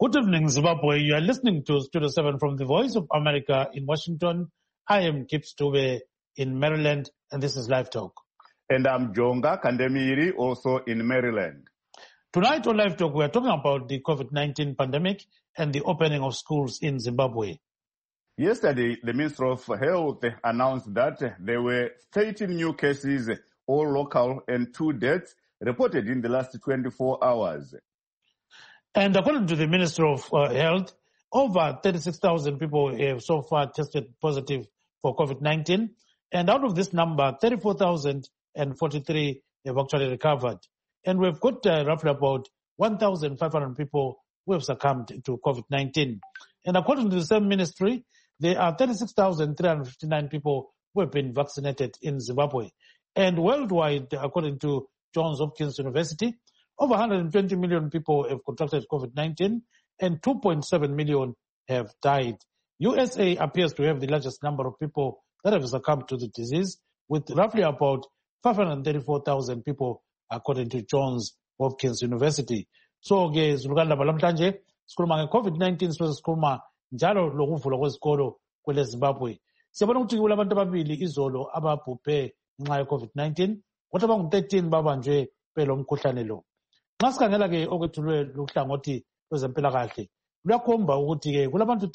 Good evening, Zimbabwe. You are listening to Studio 7 from the Voice of America in Washington. I am Kip Stube in Maryland, and this is Live Talk. And I'm Jonga Kandemiri, also in Maryland. Tonight on Live Talk, we are talking about the COVID-19 pandemic and the opening of schools in Zimbabwe. Yesterday, the Minister of Health announced that there were 13 new cases, all local, and 2 deaths reported in the last 24 hours. And according to the Minister of Health, over 36,000 people have so far tested positive for COVID-19. And out of this number, 34,043 have actually recovered. And we've got roughly about 1,500 people who have succumbed to COVID-19. And according to the same ministry, there are 36,359 people who have been vaccinated in Zimbabwe. And worldwide, according to Johns Hopkins University, over 120 million people have contracted COVID-19 and 2.7 million have died. USA appears to have the largest number of people that have succumbed to the disease, with roughly about 534,000 people, according to Johns Hopkins University. So, zilukanda balamhlanje sikhuluma nge-COVID-19 sikhuluma njalo lokuvulwa kwezikolo kwele Zimbabwe. Siyabona ukuthi kulabantu ababili izolo ababhubhe ngenxa ye-COVID-19, kodwa abangu-13 babanjwe belo mkhuhlane lo. Nxa sikhangela-ke okwethulwe luhlangothi lwezempilakahle luyakhomba ukuthi-ke kulabantu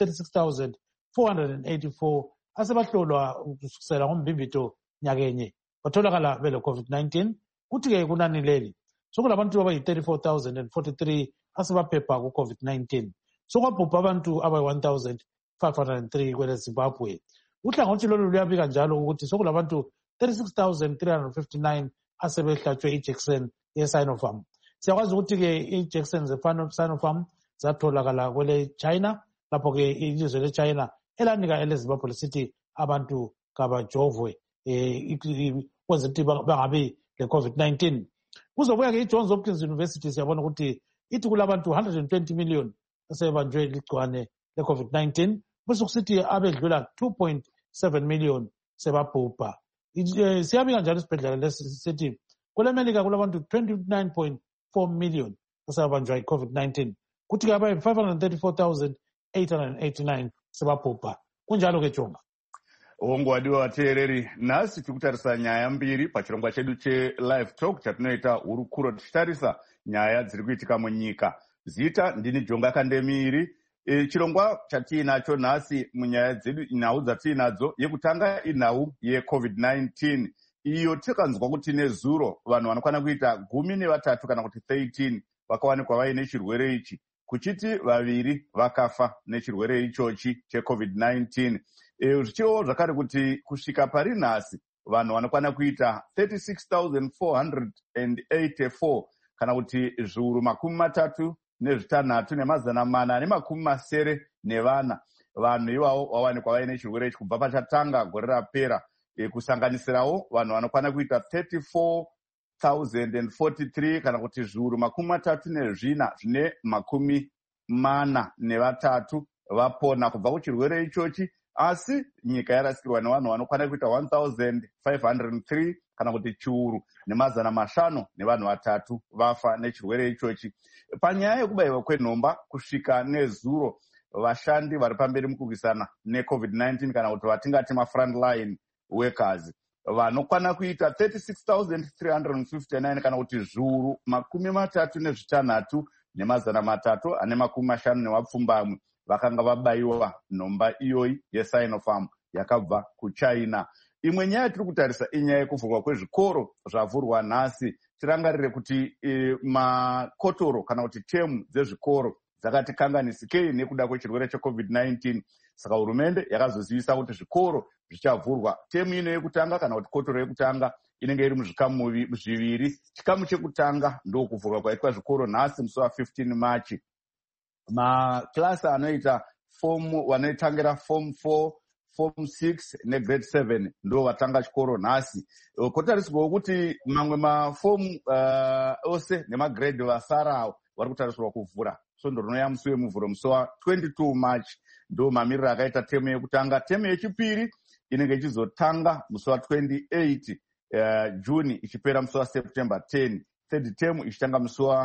36,484 asebahlolwa kusukisela ngombimbito nyakenye batholakala bele-COVID-19, kuthi-ke kunani leli sokulabantu abayi-34,043 asebaphepha ku-COVID-19. Sokwabhubha abantu abayi-1,503 kwele Zimbabwe. Uhlangothi lolu luyabika njalo ukuthi sokulabantu 36,359 asebehlatshwe ijekiseni ye-Sinopharm. Siyakwazi ukuthi-ke ijekiseni ze-Sinopharm zatholakala kwele China, lapho-ke ilizwe le-China elanika ele-Zimbabwe lisithi abantu kabajovwe kwenza ukuthi bangabi le-COVID-19. Kuzobuya-ke i-Johns Hopkins University siyabona ukuthi ithi kulabantu 120 million asebanjwe ligcwane le-COVID-19, bese kusithi abedlula 2.7 million sebabhubha. Siyabika njalo isibhedlela lesi sithi kwele-America kulabantu 29.4 million asebanjwa i-COVID-19, kuthi-ke abayi 534,889 sebabhubha. Kunjalo-ke Jonga. Ongwadiwa vateereri, nhasi tikutarisa nyaya mbiri pachirongwa chedu che-Live Talk chatinoita hurukuro tichitarisa nyaya dziri kuitika munyika. Zita ndini Jonga Kandemiri. Chirongwa chatiinacho nhasi munyaya dzedu, nhau dzatiinadzo, yekutanga inhau ye-COVID-19 iyo takanzwa kuti nezuro vanhu vanokwana kuita 13 kana kuti 13 vakawanikwa vaine chirwere ichi, kuchiti 2 vakafa nechirwere ichochi che-COVID-19. Zvichiwo zvakare kuti kusvika pari nhasi vanhu vanokwana kuita 36,484 kana kuti zviuru 36 nemazana 494 vanhu ivavo vawanikwa vaine chirwere ichi kubva pachatanga gore rapera, kusanganisirawo vanhu vanokwana kuita 34,043 kana kuti zviuru 34 vapona kubva kuchirwere ichochi. Asi nyika yarasikirwa nevanhu vanokwana kuita 1,503 kana kuti chiuru nemazana 503 vafa nechirwere ichochi. Panyaya yekubayiwa kwenhomba kusvika nezuro, vashandi vari pamberi mukurwisana ne-COVID-19 kana kuti vatingati ma-frontline workers vanokwana kuita 36,359 kana kuti zviuru 36 nemazana 350 vakanga vabayiwa nhomba iyoyi ye-Sinopharm yakabva kuChina. Imwe nyaya tiri kutarisa inyaya yekuvhurwa kwezvikoro zvavhurwa nhasi. Tirangarire kuti makotoro kana kuti temu dzezvikoro dzakati kanganisikei nekuda kwechirwere che-COVID-19. Saka hurumende yakazozivisa kuti zvikoro zvichavhurwa temu ino yekutanga kana kuti kotoro yekutanga inenge iri muzvikamu zviviri. Chikamu chekutanga ndokuvhurwa kwaitwa zvikoro nhasi musi wa15 Machi. Maklasi anoita vanoitangira form 4, form 6 negrade 7 ndo vatanga chikoro nhasi. Kotarisirwa kuti mamwe mafomu ose nemagrade vasarawo vari kutarisirwa kuvhura svondo rinoya musi wemuvhuro musi wa22 March ndo mamiriro akaita temu yekutanga. Temu yechipiri inenge ichizotanga musi wa28 June ichipera musi waSeptember 10. Third term ichitanga musi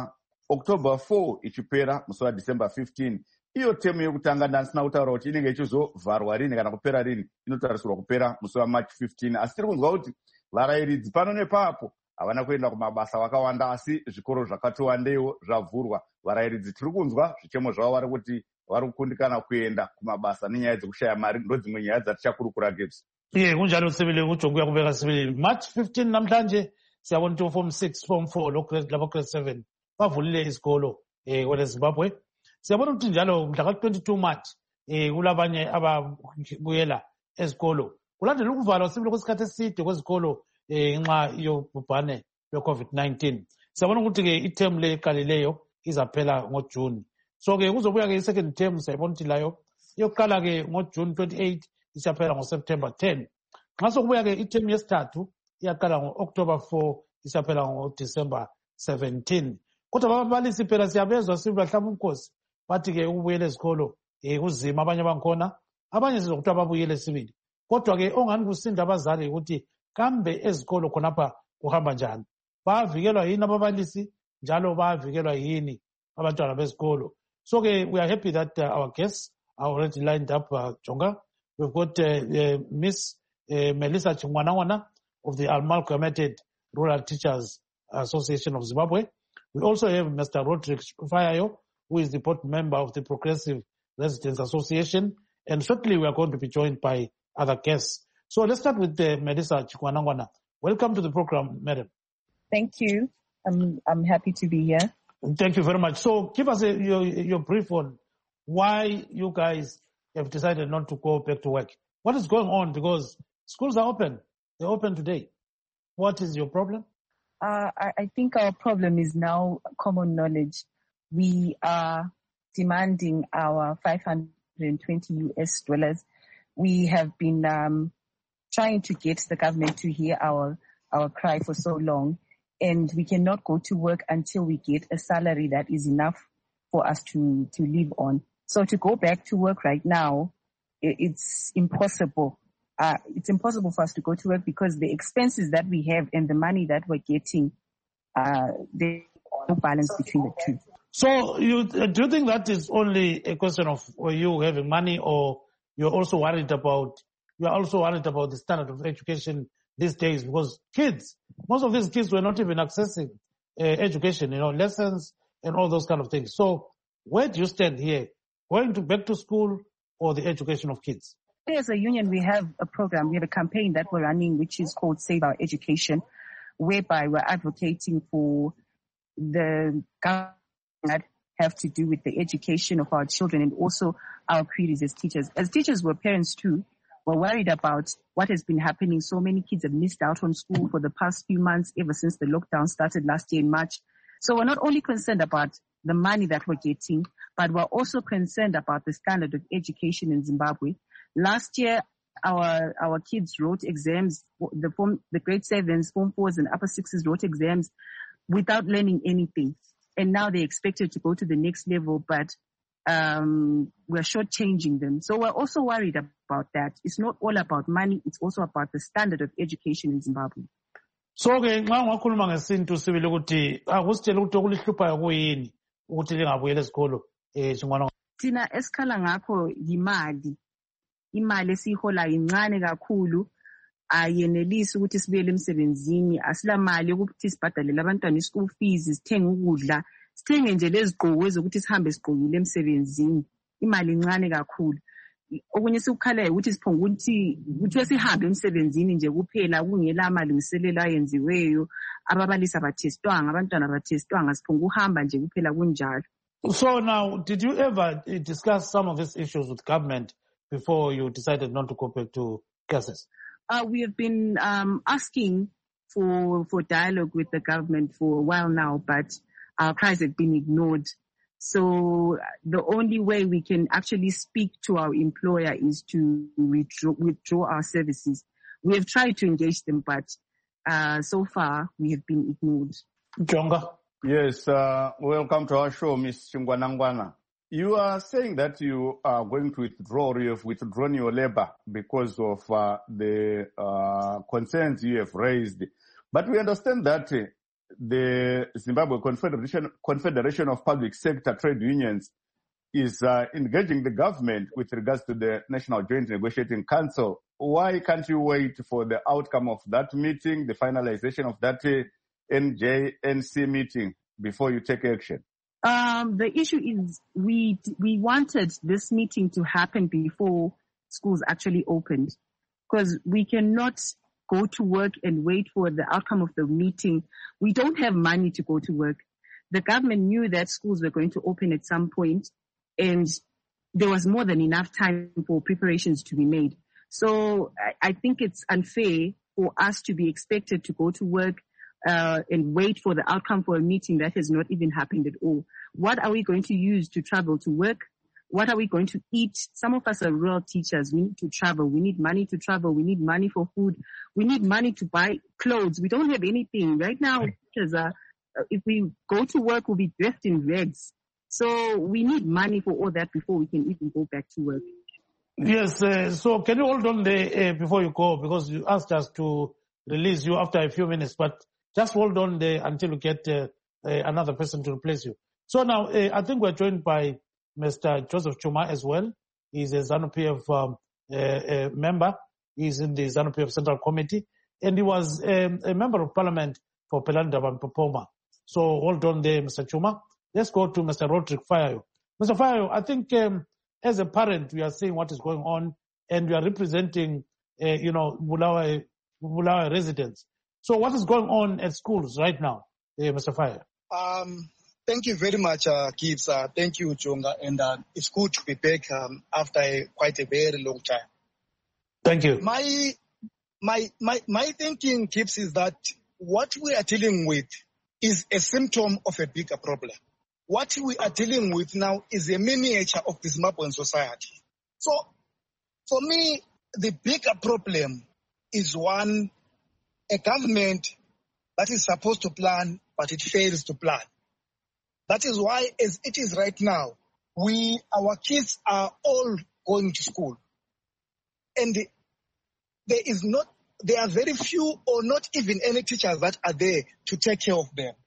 October 4 ichipera musi waDecember 15 iyo temu yekutanga ndasina kutaura kuti inenge ichizovharwa rini kana kupera rini, inotarisirwa kupera musi waMarch 15. Asi tiri kunzwa kuti varayiridzi pano nepapo havana kuenda kumabasa vakawanda, asi zvikoro zvakati wandewo zvavhurwa. Varayiridzi tiri kunzwa zvichemo zvavo vari kuti vari kukundikana kuenda kumabasa nenyaya dzekushaya mari. Ndodzimwe nyaya dzatichakurukura Gibbs. Kunjalo sibili kujonguya kubeka sibili March 15 namhlanje siyabona ukuthi form 6 form 4 labo grade 7 bavulile isikolo kwele Zimbabwe. Siyabona ukuthi njalo mhla ka-22 March kulabanye ababuyela ezikolo kulandela ukuvalwa sibili kwesikhathi eside kwezikolo ngenxa yobhubhane lwe-COVID-19. Siyabona ukuthi-ke iterm le eqalileyo izaphela ngoJune. So-ke kuzobuya-ke i-second term siyabona ukuthi layo iyoqala-ke ngoJune 28 isaphela ngoSeptember 10. Nxa sokubuya-ke iterm yesithathu iyaqala ngo-October 4 isaphela ngoDecember 17. Kodwa ababalisi phela siyabezwa sibili bahlaba umkhosi bathi-ke ukubuyela ezikolo kuzima, abanye bankhona abanye sizokuthi ababuyele sibili. Kodwa-ke ongani kusinda abazali ukuthi kambe ezikolo khonapha kuhamba njani, bayavikelwa yini ababalisi njalo bayavikelwa yini abantwana bezikolo. So-ke we are happy that our guests are already lined up, Jonga. We've got Miss Melissa Chingwanangwana of the Amalgamated Rural Teachers Association of Zimbabwe. We also have Mr. Roderick Fayayo, who is the board member of the Progressive Residents Association. And shortly we are going to be joined by other guests. So let's start with Melissa Chingwanangwana. Welcome to the program, madam. Thank you. I'm happy to be here. Thank you very much. So give us your brief on why you guys have decided not to go back to work. What is going on? Because schools are open. They're open today. What is your problem? I think our problem is now common knowledge. We are demanding our $520. We have been trying to get the government to hear our cry for so long, and we cannot go to work until we get a salary that is enough for us to live on. So to go back to work right now, it's impossible. It's impossible for us to go to work because the expenses that we have and the money that we're getting, there's no balance between the two. So do you think that is only a question of you having money, or you're also worried about the standard of education these days? Because most of these kids were not even accessing education, lessons and all those kind of things. So where do you stand here? Going back to school or the education of kids? As a union, we have a program, we have a campaign that we're running, which is called Save Our Education, whereby we're advocating for the government that have to do with the education of our children and also our careers as teachers. As teachers, we're parents too. We're worried about what has been happening. So many kids have missed out on school for the past few months, ever since the lockdown started last year in March. So we're not only concerned about the money that we're getting, but we're also concerned about the standard of education in Zimbabwe. Last year, our kids wrote exams, the grade 7s, form 4s and upper 6s wrote exams without learning anything. And now they're expected to go to the next level, but we're shortchanging them. So we're also worried about that. It's not all about money. It's also about the standard of education in Zimbabwe. So-ke nxa ungakhuluma ngesintu sibili ukuthi akusitshela ukuthi okulihluphayo kuyini ukuthi lingabuyela esikolo Chingwanangwana. Thina esikhala ngakho yimali. Imali esiyiholayo incane kakhulu, ayenelisi ukuthi sibuyele emsebenzini, asilamali yokuthi sibhadalele abantwana i-school fees, sithenge ukudla, sithenge nje lezigqoko ezokuthi sihambe sigqokile emsebenzini. Imali incane kakhulu. Okunye sikukhalayo ukuthi siphonga ukuthi sihambe emsebenzini nje kuphela kungela amalungiselelo ayenziweyo, ababalisi abathestwanga, abantwana abathestwanga, siphonga uhamba nje kuphela kunjalo. So now, did you ever discuss some of these issues with government before you decided not to go back to classes? We have been asking for dialogue with the government for a while now, but our cries have been ignored. So the only way we can actually speak to our employer is to withdraw our services. We have tried to engage them, but so far we have been ignored. Jonga? Yes, welcome to our show, Ms. Chingwanangwana. You are saying that you are going to withdraw, or you have withdrawn your labor because of the concerns you have raised. But we understand that the Zimbabwe Confederation of Public Sector Trade Unions is engaging the government with regards to the National Joint Negotiating Council. Why can't you wait for the outcome of that meeting, the finalization of that NJNC meeting, before you take action? The issue is we wanted this meeting to happen before schools actually opened, because we cannot go to work and wait for the outcome of the meeting. We don't have money to go to work. The government knew that schools were going to open at some point, and there was more than enough time for preparations to be made. So I think it's unfair for us to be expected to go to work and wait for the outcome for a meeting that has not even happened at all. What are we going to use to travel to work? What are we going to eat? Some of us are rural teachers. We need to travel. We need money to travel. We need money for food. We need money to buy clothes. We don't have anything. Right now, teachers if we go to work, we'll be dressed in rags. So we need money for all that before we can even go back to work. Yes, so can you hold on there before you go, because you asked us to release you after a few minutes, but just hold on there until you get another person to replace you. So now I think we're joined by Mr. Joseph Chuma as well. He's a ZANU-PF member. He's in the ZANU-PF Central Committee, and he was a member of Parliament for Pelandaba and Popoma. So hold on there, Mr. Chuma. Let's go to Mr. Roderick Fayo. Mr. Fayo, I think as a parent, we are seeing what is going on, and we are representing, Bulawayo residents. So what is going on at schools right now, Mr. Fayo? Thank you very much, Gibbs. Thank you, Jonga. And it's good to be back after quite a very long time. Thank you. My thinking, Gibbs, is that what we are dealing with is a symptom of a bigger problem. What we are dealing with now is a miniature of the Zimbabwean society. So, for me, the bigger problem is one, a government that is supposed to plan, but it fails to plan. That is why, as it is right now, our kids are all going to school. And there are very few or not even any teachers that are there to take care of them.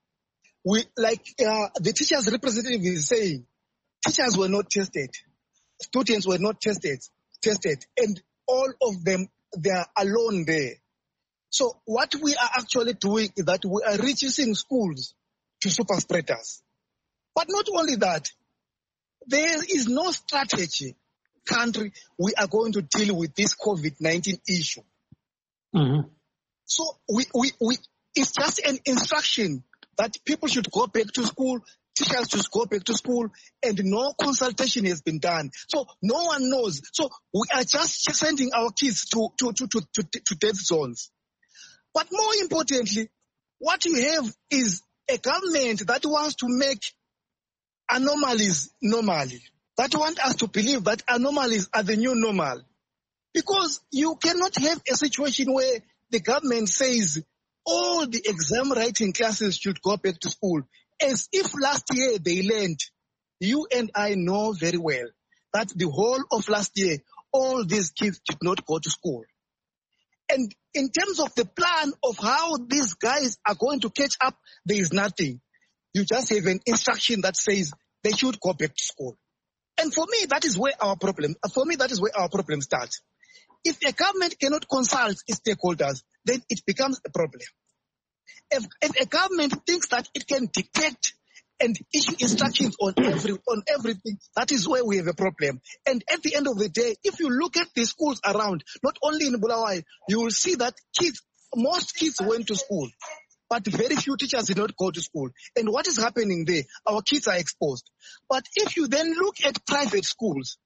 The teachers representative is saying, teachers were not tested, students were not tested, and all of them, they are alone there. So what we are actually doing is that we are reducing schools to super spreaders. But not only that, there is no strategy country we are going to deal with this COVID-19 issue. Mm-hmm. So it's just an instruction that people should go back to school, teachers should go back to school, and no consultation has been done. So no one knows. So we are just sending our kids to death zones. But more importantly, what you have is a government that wants to make anomalies normal, that want us to believe that anomalies are the new normal. Because you cannot have a situation where the government says all the exam writing classes should go back to school, as if last year they learned. You and I know very well that the whole of last year, all these kids did not go to school. And in terms of the plan of how these guys are going to catch up, there is nothing. You just have an instruction that says they should go back to school. And for me, that is where our problem starts. If a government cannot consult its stakeholders, then it becomes a problem. If a government thinks that it can dictate and issue instructions on everything, that is where we have a problem. And at the end of the day, if you look at the schools around, not only in Bulawayo, you will see that most kids went to school, but very few teachers did not go to school. And what is happening there? Our kids are exposed. But if you then look at private schools,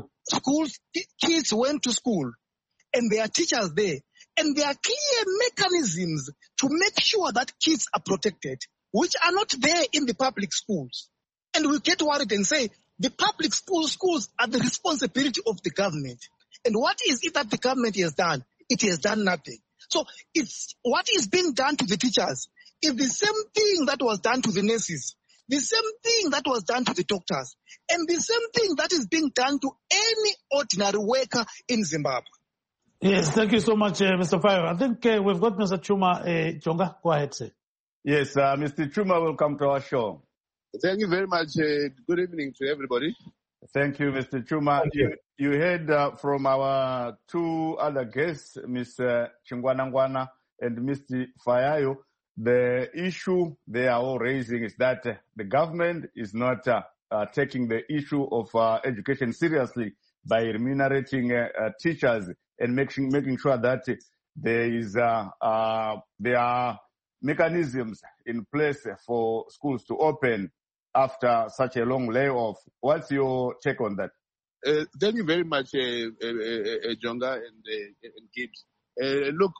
kids went to school, and there are teachers there, and there are clear mechanisms to make sure that kids are protected, which are not there in the public schools. And we get worried and say, the public schools are the responsibility of the government. And what is it that the government has done? It has done nothing. So what is being done to the teachers is the same thing that was done to the nurses, the same thing that was done to the doctors, and the same thing that is being done to any ordinary worker in Zimbabwe. Yes, thank you so much, Mr. Fayo. I think we've got Mr. Chuma. Jonga, go ahead, sir. Yes, Mr. Chuma, welcome to our show. Thank you very much. Good evening to everybody. Thank you, Mr. Chuma. You heard from our two other guests, Mr. Chingwanangwana and Mr. Fayayo. The issue they are all raising is that the government is not taking the issue of education seriously by remunerating teachers and making sure that there are mechanisms in place for schools to open after such a long layoff. What's your take on that? Thank you very much, Jonga and Gibbs. Look,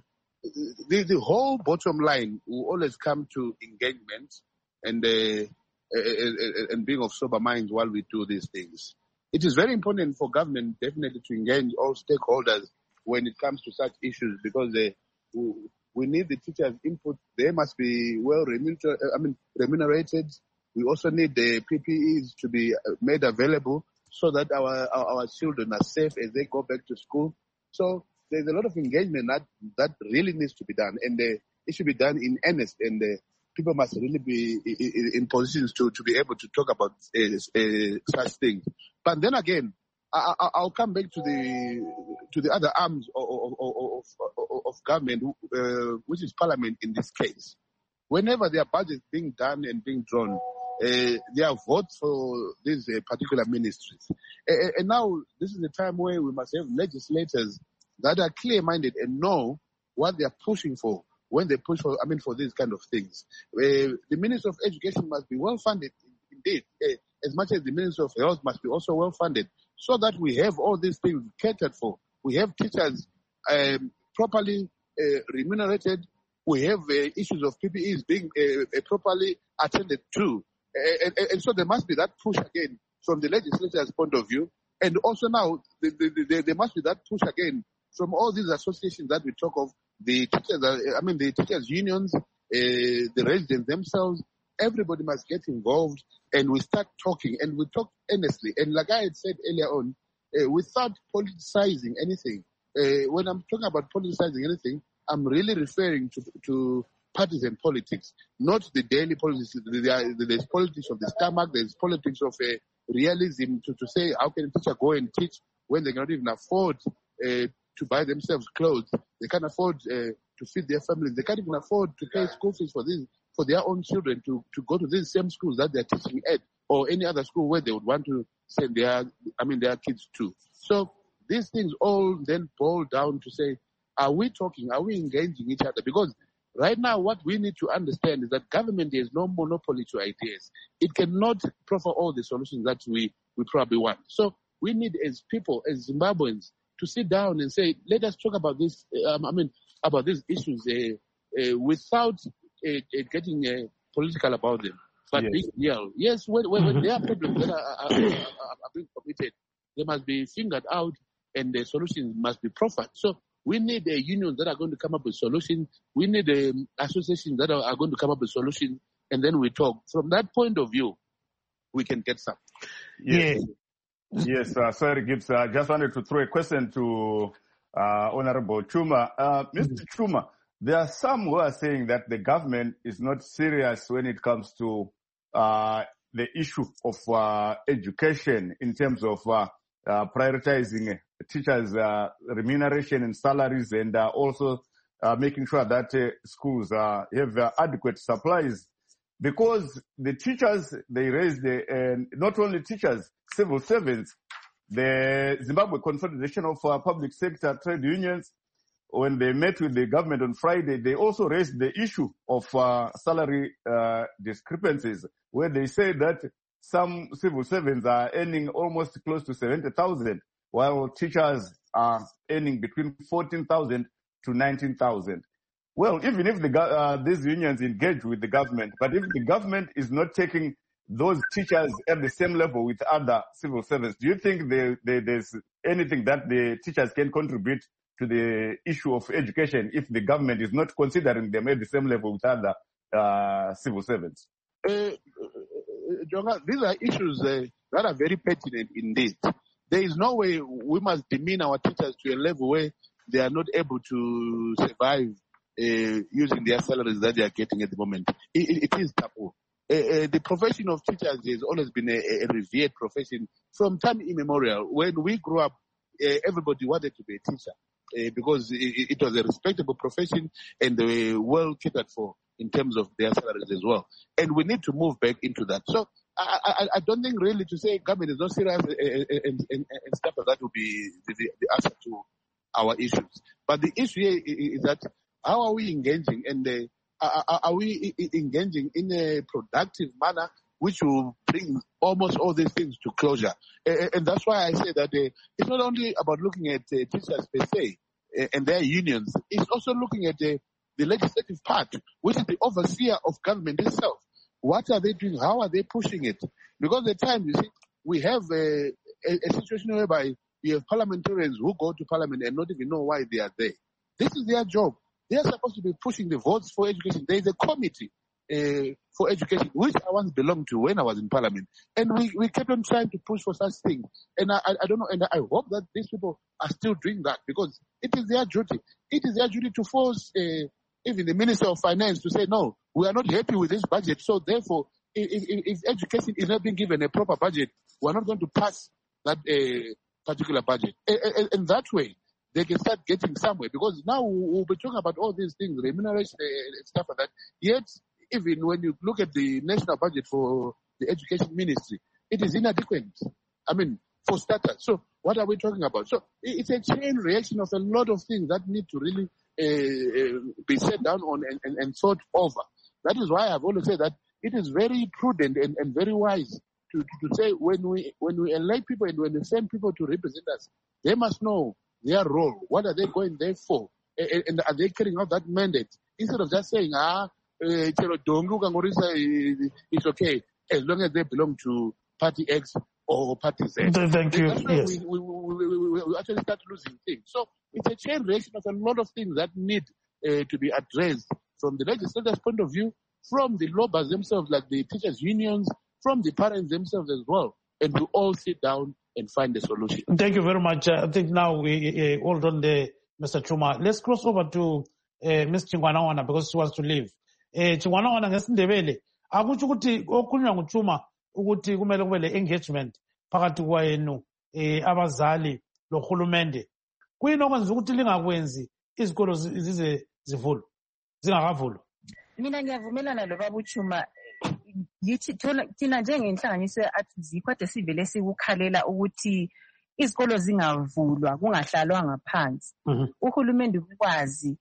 the whole bottom line will always come to engagement and being of sober minds while we do these things. It is very important for government definitely to engage all stakeholders when it comes to such issues, because we need the teachers' input. They must be well remunerated. We also need the PPEs to be made available so that our children are safe as they go back to school. So there's a lot of engagement that really needs to be done, and it should be done in earnest, and people must really be in positions to be able to talk about such things. But then again, I'll come back to the other arms of government, which is Parliament in this case. Whenever there are budgets being done and being drawn, there are votes for these particular ministries. And now this is the time where we must have legislators that are clear-minded and know what they are pushing for when they push for these kind of things. The Minister of Education must be well-funded, indeed, as much as the Minister of Health must be also well-funded, so that we have all these things catered for. We have teachers properly remunerated. We have issues of PPEs being properly attended to. And so there must be that push again from the legislature's point of view. And also now, there must be that push again from all these associations that we talk of, the teachers, the teachers' unions, the residents themselves. Everybody must get involved, and we start talking, and we talk earnestly. And like I had said earlier on, without politicizing anything, when I'm talking about politicizing anything, I'm really referring to partisan politics, not the daily politics. There's politics of the stomach, there's politics of realism to say, how can a teacher go and teach when they cannot even afford to buy themselves clothes? They can't afford to feed their families. They can't even afford to pay school fees for their own children to go to these same schools that they're teaching at, or any other school where they would want to send their kids to. So these things all then boil down to say, are we talking? Are we engaging each other? Because right now, what we need to understand is that government has no monopoly to ideas. It cannot proffer all the solutions that we probably want. So we need, as people, as Zimbabweans, to sit down and say, let us talk about this. About these issues without getting political about them, but being real. Yes, when there are problems that are being committed, they must be fingered out, and the solutions must be proffered. So we need unions that are going to come up with solutions. We need associations that are going to come up with solutions, and then we talk. From that point of view, we can get some. Yes, sorry, Gibbs. I just wanted to throw a question to Honorable Chuma. Mr. Chuma, there are some who are saying that the government is not serious when it comes to the issue of education in terms of prioritizing teachers' remuneration and salaries, and also making sure that schools have adequate supplies. Because the teachers, they raised not only teachers, civil servants, the Zimbabwe Confederation of Public Sector Trade Unions, when they met with the government on Friday, they also raised the issue of salary discrepancies, where they say that some civil servants are earning almost close to 70,000, while teachers are earning between 14,000 to 19,000. Well, even if these unions engage with the government, but if the government is not taking those teachers at the same level with other civil servants, do you think there's anything that the teachers can contribute to the issue of education if the government is not considering them at the same level with other civil servants? Jonga, these are issues that are very pertinent indeed. There is no way we must demean our teachers to a level where they are not able to survive using their salaries that they are getting at the moment. It is taboo. The profession of teachers has always been a revered profession from time immemorial. When we grew up, everybody wanted to be a teacher because it was a respectable profession and they were well catered for in terms of their salaries as well. And we need to move back into that. So I don't think really to say government is not serious and stuff like that will be the answer to our issues. But the issue here is that how are we engaging, and are we engaging in a productive manner which will bring almost all these things to closure? And that's why I say that it's not only about looking at teachers per se and their unions, it's also looking at the legislative part, which is the overseer of government itself. What are they doing? How are they pushing it? Because at times, you see, we have a situation whereby we have parliamentarians who go to parliament and not even know why they are there. This is their job. They are supposed to be pushing the votes for education. There is a committee for education, which I once belonged to when I was in parliament. And we kept on trying to push for such things. And I don't know, and I hope that these people are still doing that because it is their duty. It is their duty to force even the Minister of Finance to say, no, we are not happy with this budget. So therefore, if education is not being given a proper budget, we are not going to pass that particular budget. And that way, they can start getting somewhere, because now we'll be talking about all these things, remuneration and stuff like that. Yet, even when you look at the national budget for the education ministry, it is inadequate. I mean, for starters. So what are we talking about? So it's a chain reaction of a lot of things that need to really be set down on and thought over. That is why I've always said that it is very prudent and very wise to say when we elect people and when we send people to represent us, they must know their role. What are they going there for? And are they carrying out that mandate? Instead of just saying, it's okay, as long as they belong to Party X or Party Z. Thank you. That's yes. we actually start losing things. So it's a chain reaction of a lot of things that need to be addressed from the legislators' point of view, from the lobbies themselves, like the teachers' unions, from the parents themselves as well, and to all sit down and find a solution. Thank you very much. I think now we hold on there, Mr. Chuma. Let's cross over to Ms. Chingwanawana because she wants to leave. Chingwanawana ngesindebele akutsho ukuthi okhulunywa nguChuma ukuthi kumele kube le engagement phakathi kwenu abazali lohulumende. Kuyini okwenza ukuthi lingakwenzi izikolo zize zivulwe zingakavulwa? Mina ngiyavumelana lo baba uChuma. Yithi thina njengenhlanganiso ye-ATVI kade sivele sikukhalela ukuthi izikolo zingavulwa kungahlalwanga phansi. Uhulumende ukwazi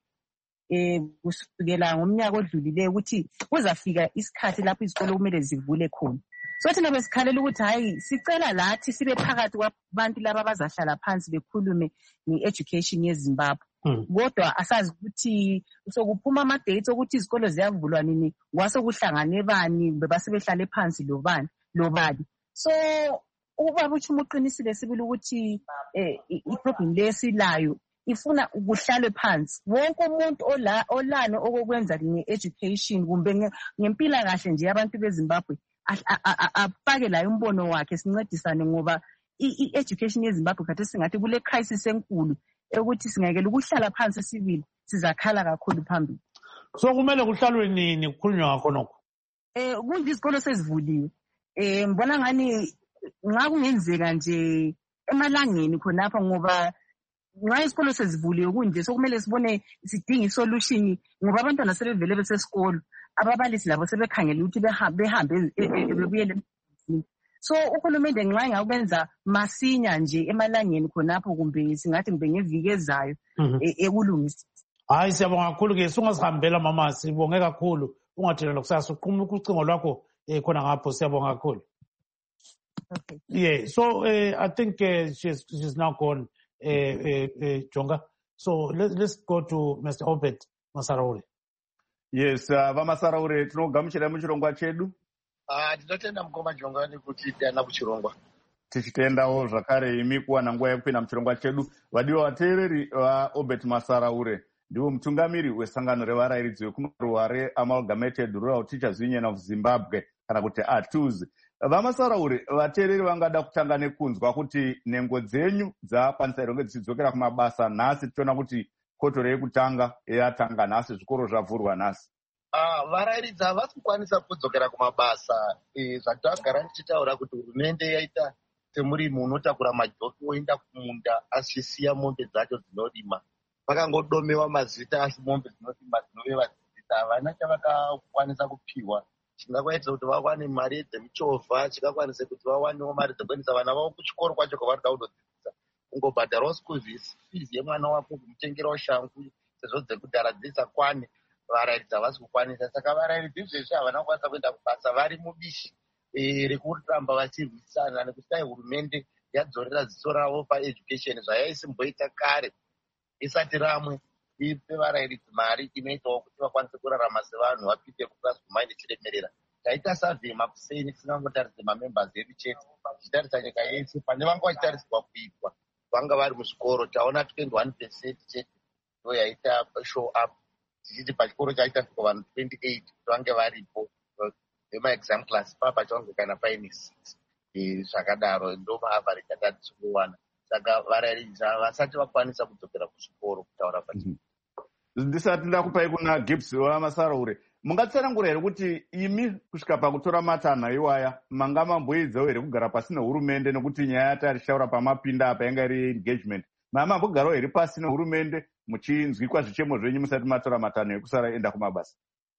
kusukela ngomnyaka odlulileyo ukuthi kuzafika isikhathi lapho izikolo kumele zivule khona. So thina besikhalela ukuthi hayi sicela lathi sibe phakathi kwabantu laba abazahlala phansi bekhulume nge-education yeZimbabwe. Kodwa asazi ukuthi sokuphuma ama-dates ukuthi izikolo ziyavulwa nini, kwase kuhlangane bani bebasebehlale phansi lobani. So ubaba uChuma uqinisile sibili ukuthi i-problem lesilayo ifuna ukuhlalwe phansi. Wonke umuntu olano okokwenza nge-education kumbe ngempilakahle nje abantu beZimbabwe afake layo umbono wakhe sincedisane, ngoba i-education yeZimbabwe khathi singathi kule crisis enkulu ukuthi singekela ukuhlala phansi sibili sizakhala kakhulu phambili. So kumele kuhlalwe nini kukhulunywa ngakho nokho? Kunje izikolo sezivuliwe. Ngibona ngani nxa kungenzeka nje emalangeni khonapha, ngoba nxa izikolo sezivuliwe kunje sokumele sibone sidinga isolution, ngoba abantwana sebevele besesikolo, ababalisi labo sebekhangela ukuthi behambe bebuyele. So uhulumende nxa engakwenza masinya nje emalangeni khonapho, kumbe singathi mbe ngeviki ezayo ekulungisa. Hayi siyabonga kakhulu ke, sungasihambela mama, sibonge kakhulu. Ungathela lokusasa uqhuma ucingo lwakho khona ngapho, siyabonga kakhulu. Okay. Yeah, so I think she's now gone, Jonga. So let's go to Mr. Obed Masaraure. Yes, vamasaraure tinogamuchira muchirongwa chedu. Tinotenda mukoma Jonga kuti tana kuchirongwa. Tichitendawo zvakare imi kuwana nguva yekupinda muchirongwa chedu. Vadiwa vateereri vaObed Masaraure ndiwo mutungamiri wesangano revarairidzi vekumaruware Amalgamated Rural Teachers Union of Zimbabwe kana kuti ATUZ. Vamasaraure, vateereri vangada kutanga nekunzwa kuti nhengo dzenyu dzakwanisa here kunge dzichidzokera kumabasa nhasi tichiona kuti kotoro yekutanga yatanga nhasi, zvikoro zvavhurwa nhasi. Varairidzi havasi kukwanisa kudzokera kumabasa. Zvatagara ndichitaura kuti hurumende yaita semurimi unotakura majoki oenda kumunda achisiya mombe dzacho dzinorima. Pakangodomewa mazita asi mombe dzinorima dzinoveva dzizita. Havana chavakakwanisa kupiwa chingakwaitira kuti vawane mari dzemichovha, chingakwanisa kuti vawanewo mari dzekuendesa vana vavo kuchikoro kwacho kwavarikuda kundodzidzisa. Kungobhadharawo school fees yemwana wako, kumutengerawo shangu sezvo dzekudhara dzisakwane. Varairidzi havasi kukwanisa. Saka varairidzi zveshe havana kukwanisa kuenda kubasa, vari mubishi rekuramba vachirwisana nekuti dai hurumende yadzorera ziso ravo paeducation zvayaisimboita kare isati ramwe, ipe varairidzi mari inoitawo kuti vakwanise kurarama sevanhu, vapinde kuclass mind chiremerera. Taita survey makuseni tisingangotaridze mamembers edu chete, tichitarisa nyika yese pane vanga vachitarisirwa kuitwa vanga vari muzvikoro. Taona 21% chete ndo yaita show up, tichiti pachikoro chaita svika vanhu 28 vange varipo vemaexam class papachaonge kana paine 6 zvakadaro, ndo maavarage atatisingowana. Saka varairidzi vasati vakwanisa kudzokera kuzvikoro kutaura pachii. Ndisati ndakupai kuna Gibbs waMasaraure, mungatsanangura here kuti imi kusvika pakutora matanho iwaya manga mamboedzawo here kugara pasi nehurumende, nekuti nyaya yatarishaura pamapinda apa yanga iri engagement, mambogarawo here pasi nehurumende muchinzwikwa zvichemo zvenyu musati matora matanho ekusara enda kumabasa?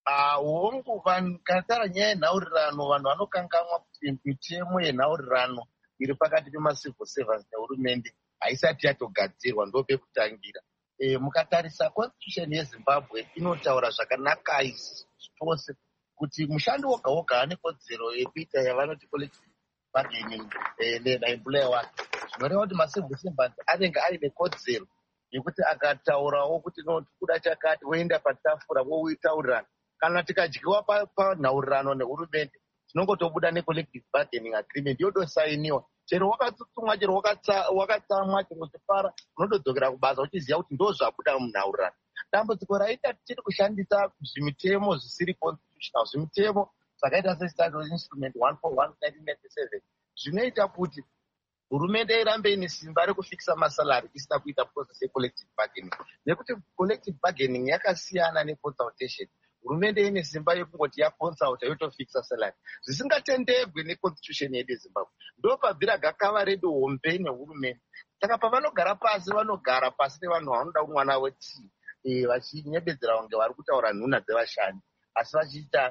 Hongu katara nyaya yenhaurirano, vanhu vanokanganwa kuti mitemo yenhaurirano iri pakati pemacivil servants nehurumende haisati yatogadzirwa, ndo pekutangira. Mukatarisa constitution yeZimbabwe inotaura zvakanaka zvose kuti mushandi woga woga ane kodzero yekuita yavanoti collective bargaining naemployer wake. Zvinoreva kuti macivil servants anenge aine kodzero yekuti akataurawo kuti kuda chakati woenda patafura woitaurirana. Kana tikadyiwa panhaurirano nehurumende tinongotobuda necollective bargaining agreement yotosainiwa. Chero wakatsutsumwa, chero wakatsamwa, chero uchifara, unotodzokera kubasa uchiziva kuti ndo zvabuda munhaurirano. Dambudziko raita tichiri kushandisa zvimitemo zvisiri constitutional, zvimitemo zvakaita seStatutory Instrument 141/1997 zvinoita kuti hurumende irambe ine simba rekufikisa masalari isina kuita process yecollective bargaining, nekuti collective bargaining yakasiyana neconsultation. Hurumende ine simba yekungoti yaconsulta yotofikisa salary, zvisingatendegwe neconstitution yedu yeZimbabwe. Ndo pabvira gakava redu hombe nehurumende. Saka pavanogara pasi, vanogara pasi nevanhu vanoda mwana wetii, vachinyebedzera kunge vari kutaura nhuna dzevashandi, asi vachiita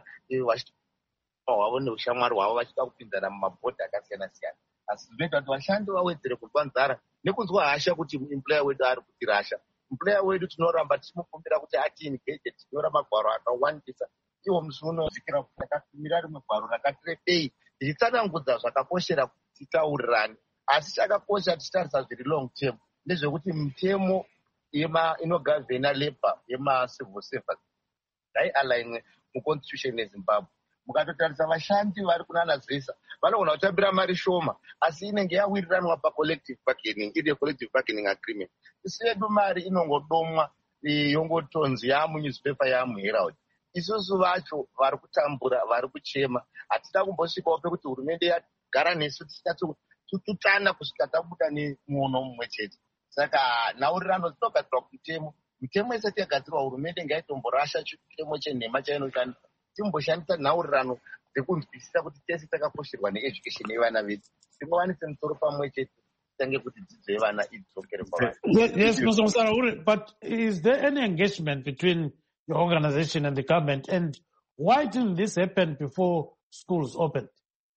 hwavo neushamwari hwavo, vachida kupinzana mumabhodhi akasiyana siyana. Asi zvinoita kuti vashandi vawedzere kunzwa nzara nekunzwa hasha kuti employer wedu ari kutirasha. Employer wedu tinoramba tichimukumbira kuti ati engage, tinyora magwaro akawandisa. Iwo musi unozigira kuti akasimira rimwe gwaro rakati rebei, tichitsanangudza zvakakoshera kuti titaurirane. Asi chakakosha tichitarisa zviri long term ndezvekuti mitemo inogavhena labor yemacivil servants ngaialainwe muconstitution yeZimbabwe. Mukatotarisa vashandi vari kunana zvesa vanogona kutambira mari shoma, asi inenge yawiriranwa pacollective bargaining, iri collective bargaining agreement. Isi yedu mari inongodomwa yongotonzi yamunewspaper yamuherald. Isusu vacho vari kutambura, vari kuchema, hatida kumbosvikawo pekuti hurumende yagara nesu tichitutana kusvika tabuda nemuono mumwe chete. Saka nhaurirano dzinogadzirwa kumitemo. Mitemo isati yagadzirwa, hurumende ngaitomborasha chitemo chenhema chainoshandisa, timboshandisa nhaurirano dzekunzwisisa kuti tese takakosherwa needucation yevana vedu, tingowanise musoro pamwe chete, tange kuti dzidzo yevana idzokere pavana. Yes, Mr. Masaraure, but is there any engagement between your organization and the government, and why didn't this happen before schools opened?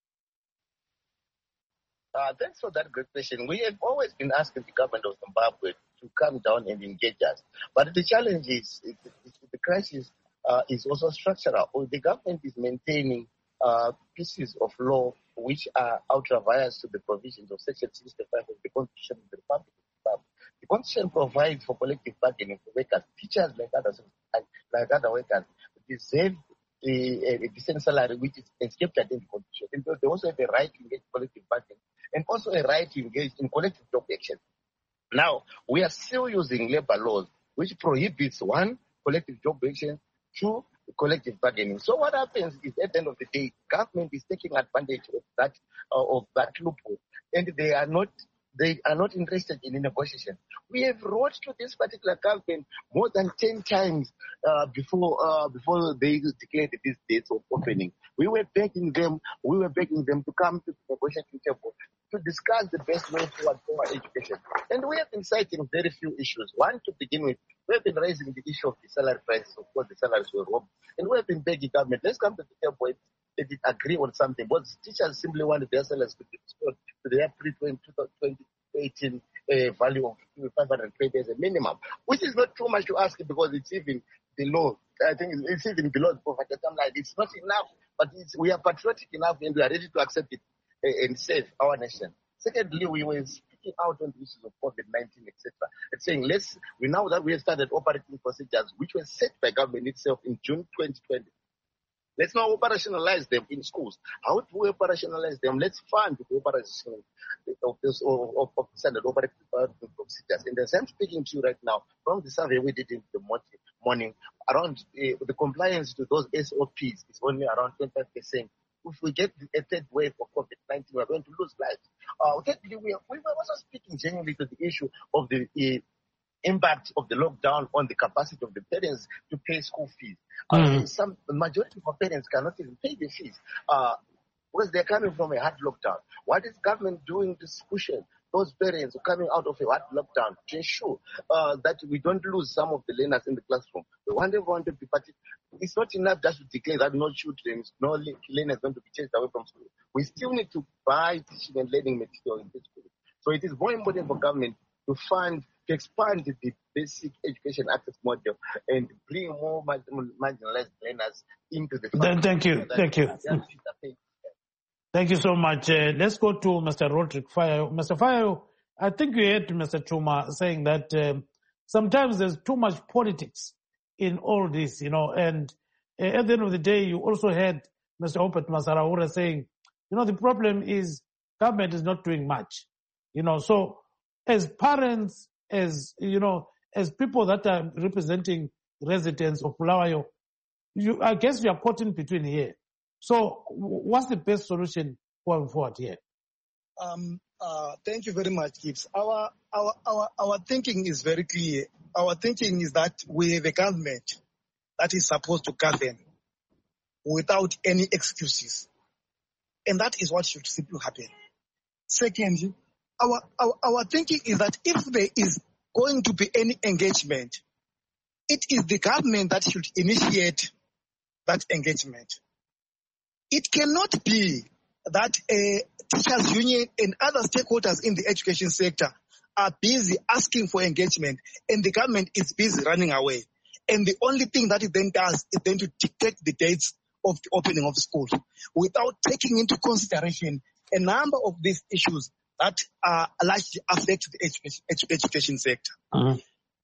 Thanks for that great question. We have always been asking the government of Zimbabwe to come down and engage us. But the challenge is, the crisis is also structural. The government is maintaining pieces of law which are ultra-vires to the provisions of Section 65 of the Constitution of the Republic of Zimbabwe. The Constitution provides for collective bargaining for workers. Teachers, like other workers, deserve a decent salary which is inscripted in the Constitution. And they also have a right to engage in collective bargaining and also a right to engage in collective job action. Now, we are still using labor laws which prohibits, one, collective job action, two, collective bargaining. So what happens is, at the end of the day, government is taking advantage of that loophole, and they are not they are not interested in a negotiation. We have wrote to this particular government more than 10 times before they declared these dates of opening. We were begging them to come to the negotiating table to discuss the best way forward for our education. And we have been citing very few issues. One, to begin with, we have been raising the issue of the salary prices. Of course, the salaries were robbed. And we have been begging government, let's come to the table and they did agree on something. But teachers simply wanted their salaries to be restored to their pre-2018 value of 520 as a minimum, which is not too much to ask because it's even below. I think it's even below the poverty line. It's not enough, but we are patriotic enough and we are ready to accept it and save our nation. Secondly, we were speaking out on the issues of COVID-19, etc. And saying, now that we have started operating procedures which were set by government itself in June 2020, let's now operationalize them in schools. How do we operationalize them? Let's fund the operation of standard operating procedures. And as I'm speaking to you right now, from the survey we did in the morning, around the compliance to those SOPs is only around 25%. If we get a third wave of COVID-19, we are going to lose lives. Thirdly, we were also speaking generally to the issue of the impact of the lockdown on the capacity of the parents to pay school fees. The majority of parents cannot even pay the fees because they're coming from a hard lockdown. What is government doing to cushion those parents who are coming out of a hard lockdown to ensure that we don't lose some of the learners in the classroom? We want everyone to be participating. It's not enough just to declare that no children, no learners going to be chased away from school. We still need to buy teaching and learning material in this school. So it is more important for government to expand the basic education access model and bring more marginalized learners into the family. Thank you. Thank you so much. Let's go to Mr. Roderick Fayo. Mr. Fayo, I think you heard Mr. Chuma saying that sometimes there's too much politics in all this, and at the end of the day, you also heard Mr. Opet Masaraura saying, the problem is government is not doing much, so as parents, as people that are representing residents of Bulawayo, I guess you are caught in between here. So what's the best solution going forward here? Thank you very much, Gibbs. Our thinking is very clear. Our thinking is that we have a government that is supposed to govern without any excuses. And that is what should simply happen. Secondly, our thinking is that if there is going to be any engagement, it is the government that should initiate that engagement. It cannot be that a teachers union and other stakeholders in the education sector are busy asking for engagement and the government is busy running away. And the only thing that it then does is then to dictate the dates of the opening of schools without taking into consideration a number of these issues that largely affect the education sector. And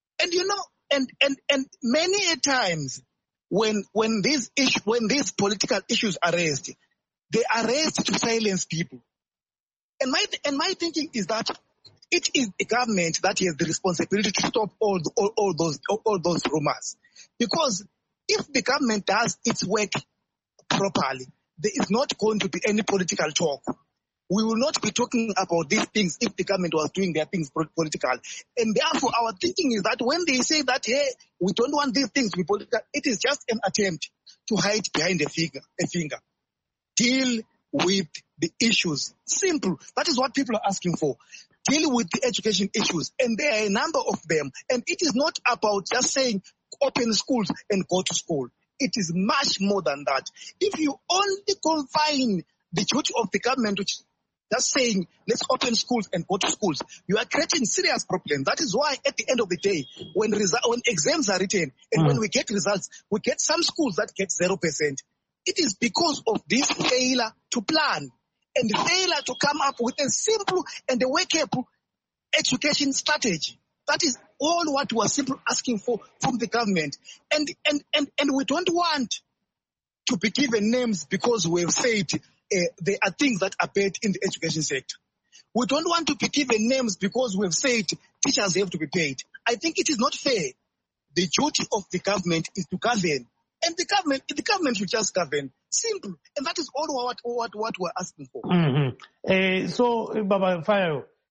and many a times when these political issues are raised, they are raised to silence people. And my thinking is that it is the government that has the responsibility to stop all those rumors. Because if the government does its work properly, there is not going to be any political talk. We will not be talking about these things if the government was doing their things political. And therefore, our thinking is that when they say that, hey, we don't want these things to be political, it is just an attempt to hide behind a finger. Deal with the issues. Simple. That is what people are asking for. Deal with the education issues. And there are a number of them. And it is not about just saying open schools and go to school. It is much more than that. If you only confine the duty of the government to just saying, let's open schools and go to schools, you are creating serious problems. That is why at the end of the day, when exams are written and when we get results, we get some schools that get 0%. It is because of this failure to plan and the failure to come up with a simple and a workable education strategy. That is all what we are simply asking for from the government. And we don't want to be given names because we have said there are things that are bad in the education sector. We don't want to be given names because we have said teachers have to be paid. I think it is not fair. The duty of the government is to govern. And the government should just govern. Simple. And that is all what we're asking for. So, Baba Fayo,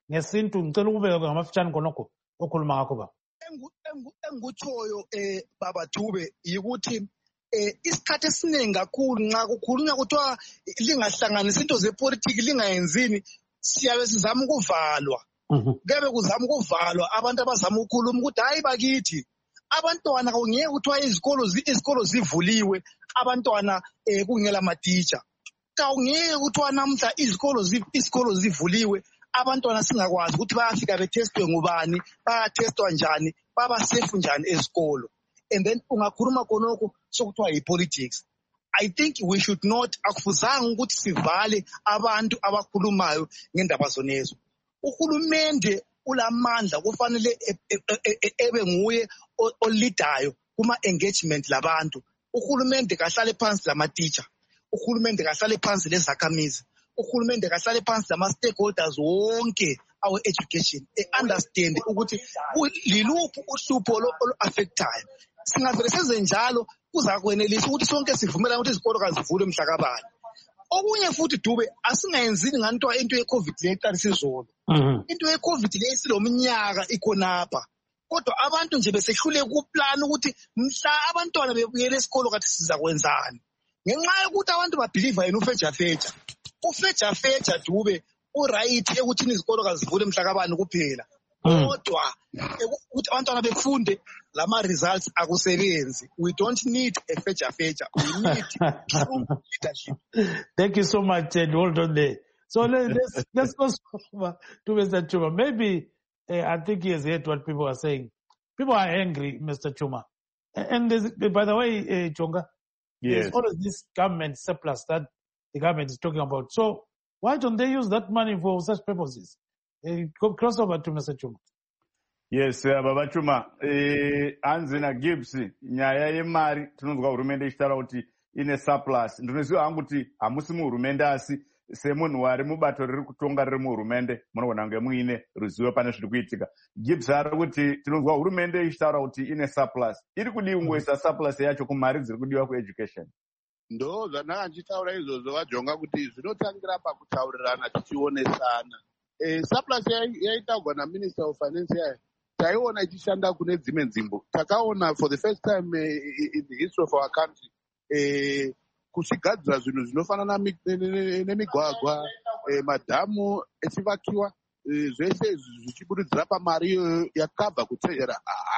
ngesintu ngicela ukubeka ngamafitshane khonokho okhuluma ngakho ba. Engikutshoyo Baba Dube yikuthi isikhathi esiningi kakhulu nxa kukhulunywa kuthiwa lingahlanganisi into zepolitiki lingayenzini siyabe sizama ukuvalwa. Kebe kuzama ukuvalwa abantu abazama ukukhuluma ukuthi hayi bakithi abantwana kungeke kuthiwa izikolo zivuliwe abantwana kungela matitsha. Kawungeke kuthiwa namhla izikolo zivuliwe abantwana singakwazi ukuthi bayafika betestwe ngubani, bayatestwa njani, baba safe njani ezikolo. And then ungakhuluma khonokho sokuthiwa yi-politics. I think we should not, akufuzanga ukuthi sivale abantu abakhulumayo ngendaba zonezo. Uhulumende ulamandla kufanele ebe nguye olidayo kuma-engagement labantu. Uhulumende kahlale phansi lamatitsha. Uhulumende kahlale phansi lezakhamizi. Uhulumende kahlale phansi lama-stakeholders wonke our education. Understand ukuthi liluphi uhlupho olu-affectayo. Singavele senze njalo kuzakwenelisa ukuthi sonke sivumelane ukuthi izikolo kazivulwe mhlakabani. Okunye futhi Dube asingayenzini nganto into ye-COVID le iqalisa izolo. Into ye-COVID le isilomnyaka ikhonapha. Kodwa abantu nje besehlule kuplan ukuthi mhla abantwana bebuyela esikolo kathi sizakwenzani. Ngenxa yokuthi abantu babhiliva yena ufejafeja. Ufejafeja Dube uright ekuthini izikolo kazivule mhlakabani kuphela. Kodwa ukuthi abantwana befunde lama results akusebenzi. We don't need a feja. We need true leadership. Thank you so much, and hold on there. So let's go to Mr. Chuma. Maybe I think he has heard what people are saying. People are angry, Mr. Chuma. And by the way, Chonga, there's always this government surplus that the government is talking about. So why don't they use that money for such purposes? Cross over to Mr. Chuma. Yes, Baba Chuma. Anzina Gibbs, nyaya yemari tinonzwa hurumende ichitaura kuti ine surplus. Ndinoziva hangu kuti hamusi muhurumende asi semunhu wari mubato riri kutonga riri muhurumende munogona kunge muine ruzivo pane zviri kuitika. Gibbs ari kuti tinonzwa hurumende ichitaura kuti ine surplus. Iri kudii kungoisa surplus yacho kumari dziri kudiwa kueducation? Ndo zvandanga ndichitaura izvozvo vajonga kuti zvinotangira pakutaurirana tichionesana. Surplus yaitaurwa naMinister of Finance yayo taiona ichishanda kune dzimwe nzvimbo. Takaona for the first time in the history of our country kuchigadzira zvinhu zvinofanana nemigwagwa, madhamu echivakiwa, zvese zvichiburidzira pamari yakabva kutreasury.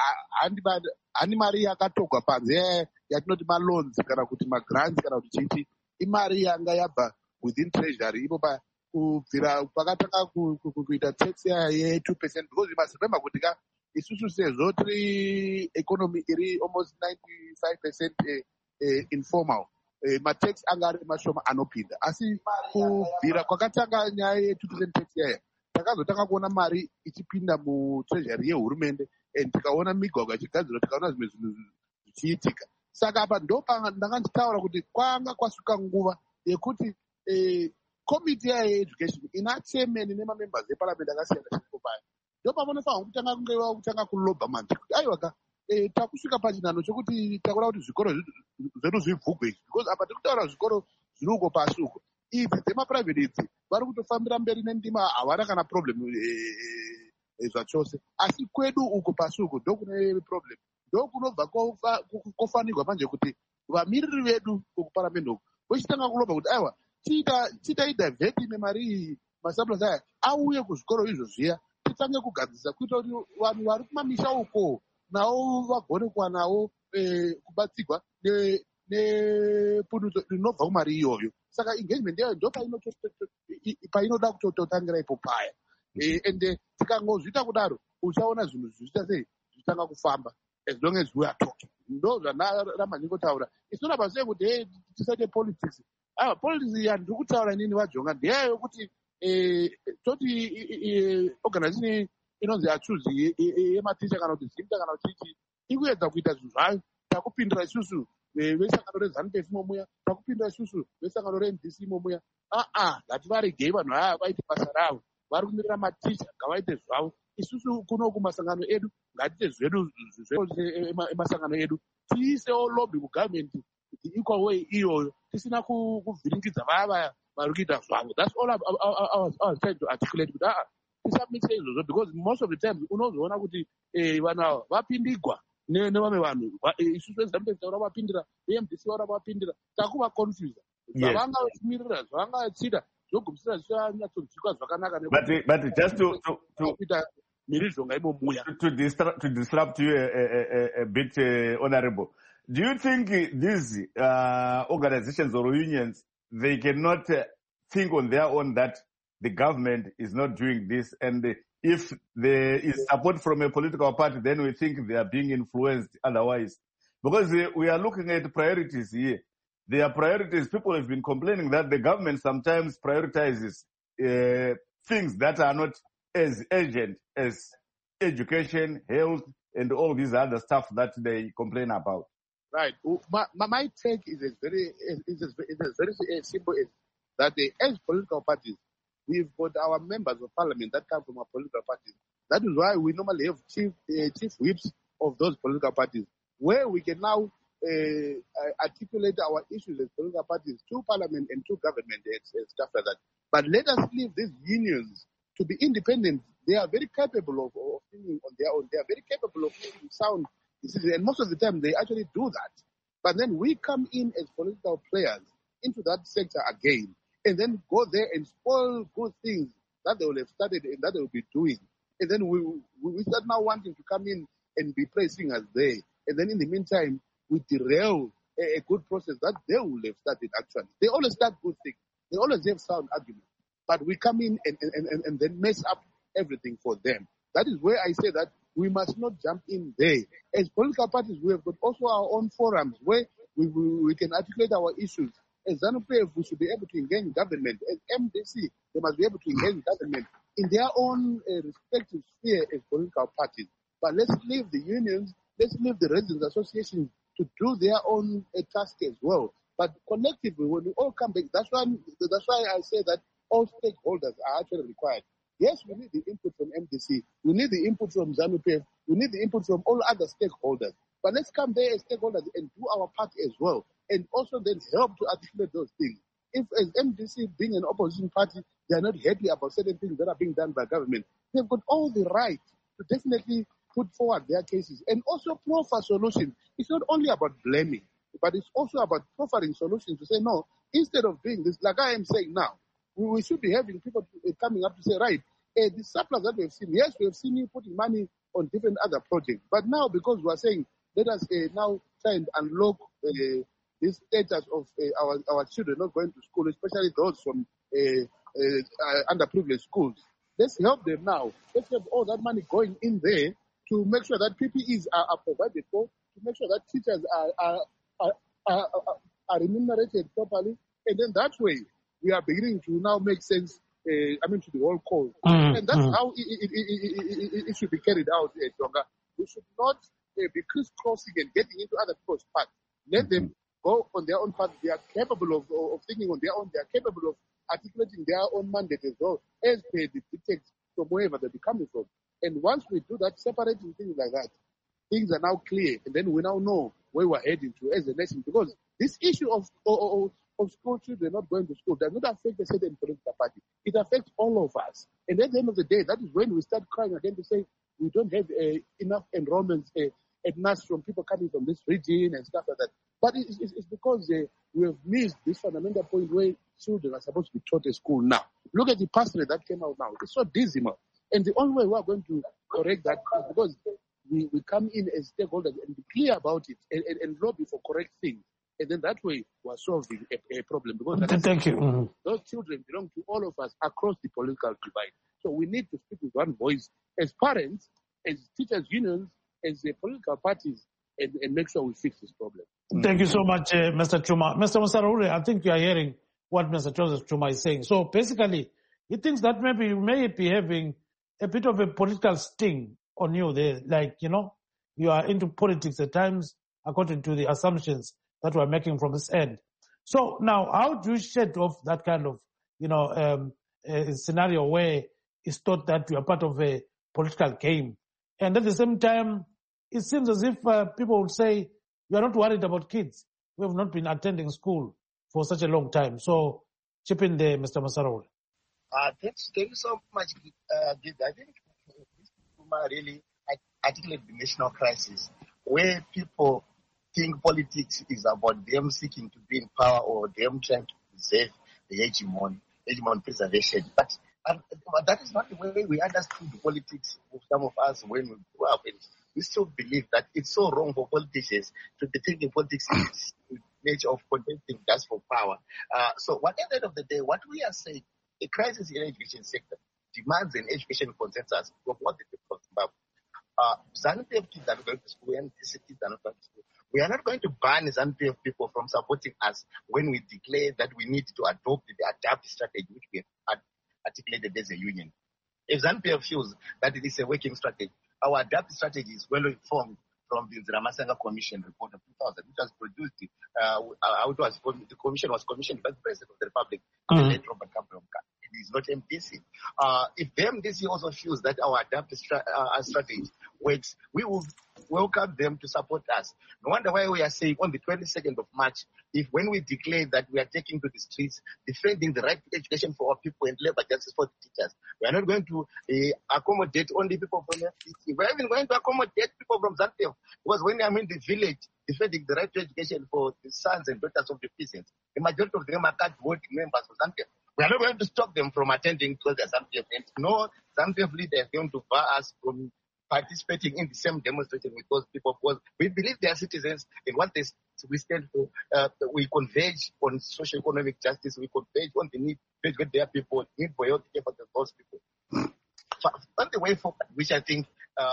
Handi mari yakatogwa panze yatinoti maloans kana kuti magrants kana kuti chiti. Imari yanga yabva within treasury ipo kubvira pakatanga kuita tax ye 2%, because you must remember kuti isusu sezvo tiri economy iri almost 95% informal, matax anga ari mashoma anopinda. Asi kubvira kwakatanga nyaya ye 2% tax yaya takazotanga kuona mari ichipinda mutreasury yehurumende, and tikaona migwagwa ichigadzirwa, tikaona zvimwe zvinhu zvichiitika. Saka apa ndanga nditaura kuti kwanga kwasvika nguva yekuti committee yeeducation ina chairman nemamembers eparliament akasiyana siyana payo. Ndo pavanofanira kutanga kulobha manje kuti aiwa takusvika pachinhano chokuti takuda kuti zvikoro zvedu zvivhugwe, because apa tiri kutaura zvikoro zviri uko pasi uko. Idzi dzemaprivate idzi vari kutofambira mberi nendima, havana kana problem zvachose. Asi kwedu uko pasi uko ndokune problem. Ndokunobva kofanirwa manje kuti vamiriri vedu kuparliament uko vochitanga kulobha kuti aiwa tiita idivheti nemari iyi, masurplus aya auye kuzvikoro izvo zviya, titange kugadzisa kuita kuti vanhu vari kumamisha uko navo vagone kuwanawo kubatsirwa nepundutso rinobva kumari iyoyo. Saka engagement yayo ndo painoda kutotangira ipo paya. And tikangozviita kudaro uchaona zvinhu zvichita sei zvichitanga kufamba, as long as we are talking. Ndo zvandaramba ndingotaura. It's not about saying kuti tisaite politics. Politics yandiri kutaura inini vajonga ndeyayo yokuti toti organization inonzi achuzi yematicha kana kuti zimta kana kuti chichi ikuedza kuita zvinhu zvayo. Takupindira isusu vesangano reZANU-PF imomuya, takupindira isusu vesangano reNDC imomuya. Ngativaregei vanhu ava vaite basa ravo. Vari kumirira maticha ngavaite zvavo. Isusu kuno kumasangano edu ngatiite zvedu emasangano edu. Tiisewo lobby kugovernment kuti equal way iyoyo tisina kuvhiringidza vaya vari kuita zvavo. That's all I was trying to articulate. Kuti tisabmise izvozvo because most of the time unozoona kuti vanhu ava vapindigwa nevamwe vanhu isusu veZANU-PF taura vapindira veMDC vaura vapindira takuva confuse zvavanga vachimirira zvavanga vachida zvogumisira zvichanyatsodzikwa zvakanaka but just kuita mhirizhonga imomuya to disrupt you a bit, Honorable. Do you think these organizations or unions, they cannot think on their own that the government is not doing this, and if there is support from a political party, then we think they are being influenced otherwise? Because we are looking at priorities here. There are priorities. People have been complaining that the government sometimes prioritizes things that are not as urgent as education, health, and all these other stuff that they complain about. Right. My take is very simple. Is that as political parties, we've got our members of parliament that come from our political parties. That is why we normally have chief whips of those political parties, where we can now articulate our issues as political parties to parliament and to government and stuff like that. But let us leave these unions to be independent. They are very capable of thinking on their own. They are very capable of making sound decisions, and most of the time they actually do that. But then we come in as political players into that sector again, and then go there and spoil good things that they will have started and that they will be doing. And then we start now wanting to come in and be praising us there. And then in the meantime, we derail a good process that they will have started actually. They always start good things. They always have sound arguments. But we come in and then mess up everything for them. That is where I say that we must not jump in there. As political parties, we have got also our own forums where we can articulate our issues. As ZANU-PF, we should be able to engage government. As MDC, they must be able to engage government in their own respective sphere as political parties. But let's leave the unions, let's leave the residents' associations to do their own task as well. But collectively, when we all come back, that's why I say that all stakeholders are actually required. Yes, we need the input from MDC. We need the input from ZANU-PF. We need the input from all other stakeholders. But let's come there as stakeholders and do our part as well. And also then help to articulate those things. If as MDC being an opposition party, they are not happy about certain things that are being done by government, they've got all the right to definitely put forward their cases and also proffer solutions. It's not only about blaming, but it's also about proffering solutions to say, no, instead of doing this, like I am saying now, we should be having people coming up to say, right, the surplus that we have seen, yes, we have seen you putting money on different other projects. But now, because we are saying, let us now try and unlock this status of our children not going to school, especially those from underprivileged schools. Let's help them now. Let's have all that money going in there to make sure that PPEs are provided for, to make sure that teachers are remunerated properly. And then that way, we are beginning to now make sense, to the whole cause. And that's how it should be carried out, Tonga. We should not be crisscrossing and getting into other people's paths. Let them go on their own path. They are capable of thinking on their own. They are capable of articulating their own mandate as well, as per the dictates from wherever they're coming from. And once we do that, separating things like that, things are now clear, and then we now know where we're heading to as a nation. Because this issue of school children not going to school does not affect a certain political party. It affects all of us. And at the end of the day, that is when we start crying again to say we don't have enough enrollments at NAS from people coming from this region and stuff like that. But it's because we have missed this fundamental point where children are supposed to be taught at school now. Look at the past rate that came out now. It's so dismal. And the only way we are going to correct that is because we come in as stakeholders and be clear about it and lobby for correct things. And then that way we are solving a problem. Because thank you. Those children belong to all of us across the political divide. So we need to speak with one voice as parents, as teachers' unions, as the political parties, and make sure we fix this problem. Thank you so much, Mr. Chuma. Mr. Musarure, I think you are hearing what Mr. Joseph Chuma is saying. So basically, he thinks that maybe you may be having a bit of a political sting on you there. Like, you are into politics at times according to the assumptions that we're making from this end. So now, how do you shed off that kind of, a scenario where it's thought that you are part of a political game? And at the same time, it seems as if people would say, you are not worried about kids. We have not been attending school for such a long time. So chip in there, Mr. Musarure. Thank you so much, Gid. I think this really articulate the national crisis, where people think politics is about them seeking to be in power or them trying to preserve the hegemon preservation. But that is not the way we understood politics of some of us when we grew up. And we still believe that it's so wrong for politicians to be thinking politics is the nature of contesting just for power. So at the end of the day, what we are saying, a crisis in the education sector demands an education consensus from what the people of Zimbabwe. ZANU-PF kids are not going to school, and NCC kids are not going to school. We are not going to ban ZANU-PF people from supporting us when we declare that we need to adopt the adapt strategy which we have articulated as a union. If ZANU-PF feels that it is a working strategy, our adapt strategy is well informed from the Nziramasanga Commission report of 2000, which was produced. The commission was commissioned by the President of the Republic, the late Robert Kabulonga. It is not MDC. If the MDC also feels that our adapt strategy works, we will welcome them to support us. No wonder why we are saying on the 22nd of March, when we declare that we are taking to the streets, defending the right to education for our people and labor justice for the teachers, we are not going to accommodate only people from FCC. We are even going to accommodate people from ZANU-PF. Because when I'm in the village defending the right to education for the sons and daughters of the peasants, the majority of them are card-voting members of ZANU-PF. We are not going to stop them from attending because they are ZANU-PF. And no ZANU-PF leader is going to bar us from participating in the same demonstration with those people, because we believe they are citizens and what we stand for. We converge on socio-economic justice. We converge on the need to educate their people, need for health care for those people. On the way forward, which I think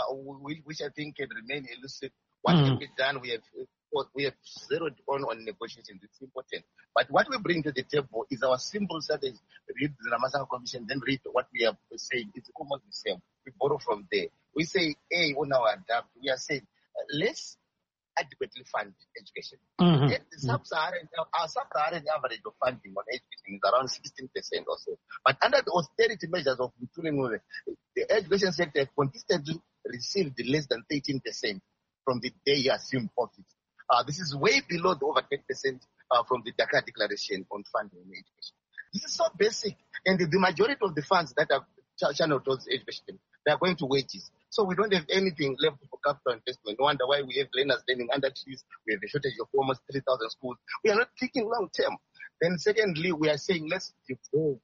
can remain elusive. What can be done? We have zeroed on negotiations. It's important. But what we bring to the table is our simple strategy. Read the Nziramasanga Commission, then read what we have said. It's almost the same. We borrow from there. We say, on our adapt, we are saying, let's adequately fund education. The sub-Saharan average of funding on education is around 16% or so. But under the austerity measures of Mutule, the education sector consistently received less than 13% from the day you assumed profits. This is way below the over 10% from the Dakar Declaration on funding in education. This is so basic, and the majority of the funds that are channeled towards education, they are going to wages. So we don't have anything left for capital investment. No wonder why we have learners learning under trees. We have a shortage of almost 3,000 schools. We are not thinking long term. Then secondly, we are saying let's devolve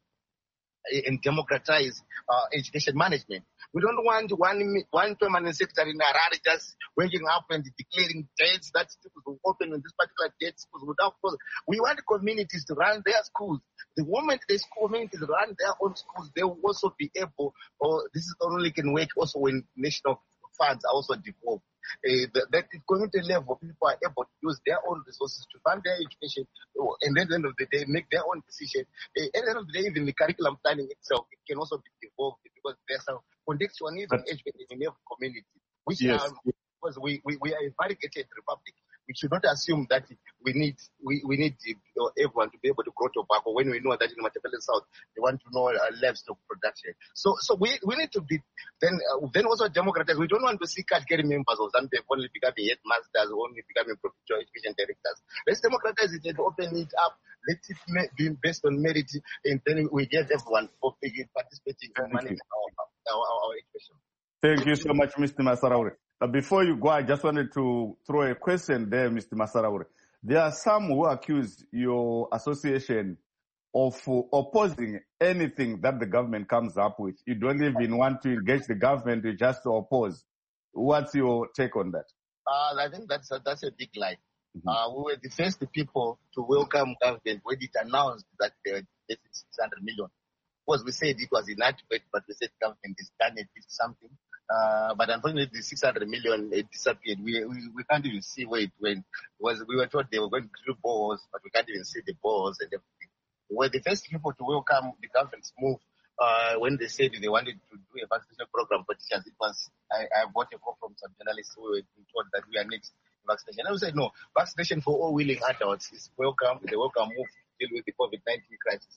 and democratize education management. We don't want one permanent secretary in Harare just waking up and declaring dates that schools will open on this particular date. Schools without close. We want communities to run their schools. The moment these communities run their own schools, they will also be able, or this is only can work also when national funds are also devolved. That at community level, people are able to use their own resources to fund their education, and at the end of the day, make their own decision. At the end of the day, even the curriculum planning itself, it can also be devolved because there's a contextualism education in every community, which because we are a variegated republic. We should not assume that we need everyone to be able to grow tobacco when we know that in Matabele South they want to know livestock production. So we need to be then also democratize. We don't want to see category members of ZANU-PF only becoming headmasters or only becoming provincial education directors. Let's democratize it and open it up. Let it be based on merit, and then we get everyone participating in managing our education. Thank you so much, Mr. Masaraure. Before you go, I just wanted to throw a question there, Mr. Masaraure. There are some who accuse your association of opposing anything that the government comes up with. You don't even want to engage the government, you just oppose. What's your take on that? I think that's a big lie. We were the first people to welcome government when it announced that they were getting 600 million. Of course, we said it was inadequate, but we said government is done it with something. But unfortunately, the 600 million disappeared. We can't even see where it went. We were told they were going to do balls, but we can't even see the balls and everything. We were the first people to welcome the government's move when they said they wanted to do a vaccination program for teachers. It was I got a call from some journalists who were told that we are next vaccination. And we said no, vaccination for all willing adults is welcome. It's a welcome move to deal with the COVID-19 crisis.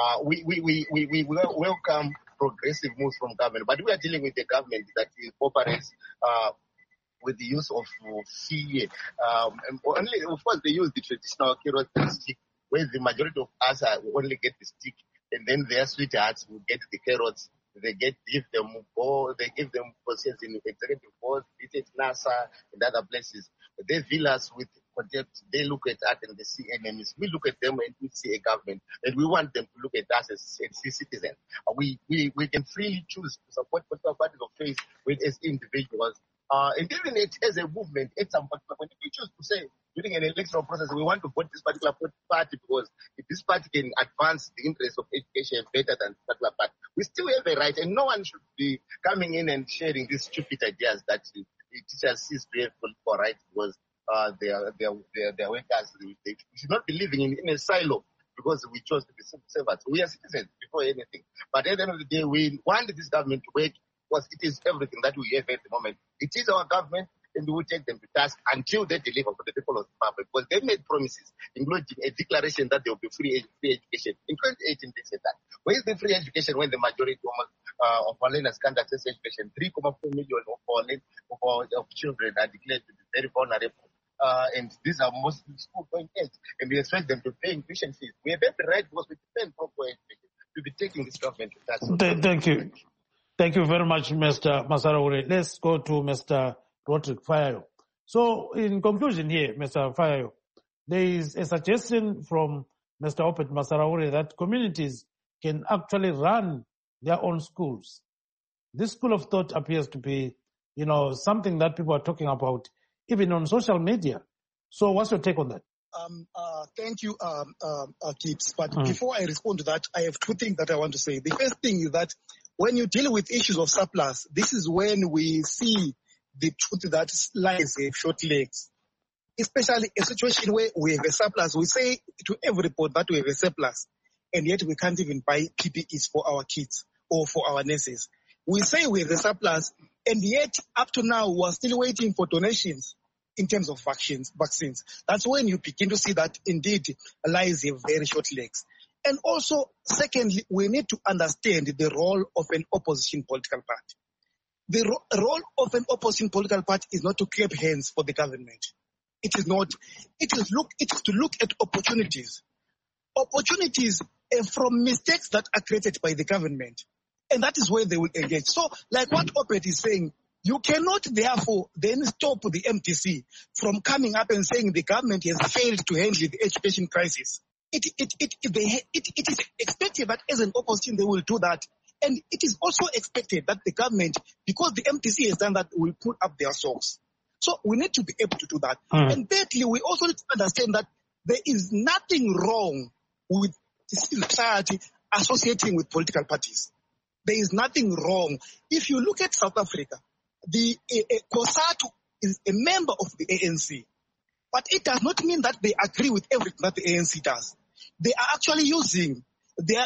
We welcome progressive moves from government, but we are dealing with a government that operates with the use of fear. Only, of course, they use the traditional carrot stick, where the majority of us only get the stick and then their sweethearts will get the carrots. They give them positions in executive boards, NASA, and other places. They view us with contempt. They look at us and they see enemies. We look at them and we see a government, and we want them to look at us as citizens. We can freely choose to support political parties of faith as individuals. And even as a movement, at some point, when we choose to say during an electoral process, we want to vote this particular party because if this party can advance the interests of education better than this particular party, we still have a right, and no one should be coming in and sharing these stupid ideas that the teachers cease to have political rights because they are workers. They should not be living in a silo because we chose to be civil servants. We are citizens before anything. But at the end of the day, we want this government to work because it is everything that we have at the moment. It is our government, and we will take them to task until they deliver for the people of Zimbabwe, because they made promises, including a declaration that there will be free education. In 2018, they said that. Where is the free education when the majority of our learners can't access education? 3.4 million of children are declared to be very vulnerable. And these are mostly school-going age, and we expect them to pay tuition fees. We have every right because we depend proper education to be taking this government to task. Thank you. Thank you very much, Mr. Masaraure. Let's go to Mr. Roderick Fayayo. So, in conclusion here, Mr. Fayayo, there is a suggestion from Mr. Opet Masaraure that communities can actually run their own schools. This school of thought appears to be, something that people are talking about, even on social media. So, what's your take on that? Thank you, Gibbs. But before I respond to that, I have two things that I want to say. The first thing is that when you deal with issues of surplus, this is when we see the truth that lies have short legs. Especially a situation where we have a surplus. We say to every report that we have a surplus, and yet we can't even buy PPEs for our kids or for our nurses. We say we have a surplus, and yet up to now we're still waiting for donations in terms of vaccines. That's when you begin to see that indeed lies have very short legs. And also, secondly, we need to understand the role of an opposition political party. The role of an opposition political party is not to clap hands for the government. It is not. It is to look at opportunities. Opportunities from mistakes that are created by the government. And that is where they will engage. So, like what Opet is saying, you cannot therefore then stop the MTC from coming up and saying the government has failed to handle the education crisis. It is expected that as an opposition they will do that. And it is also expected that the government, because the MTC has done that, will put up their socks. So we need to be able to do that. And thirdly, we also need to understand that there is nothing wrong with society associating with political parties. There is nothing wrong. If you look at South Africa, the COSATU is a member of the ANC. But it does not mean that they agree with everything that the ANC does. They are actually using their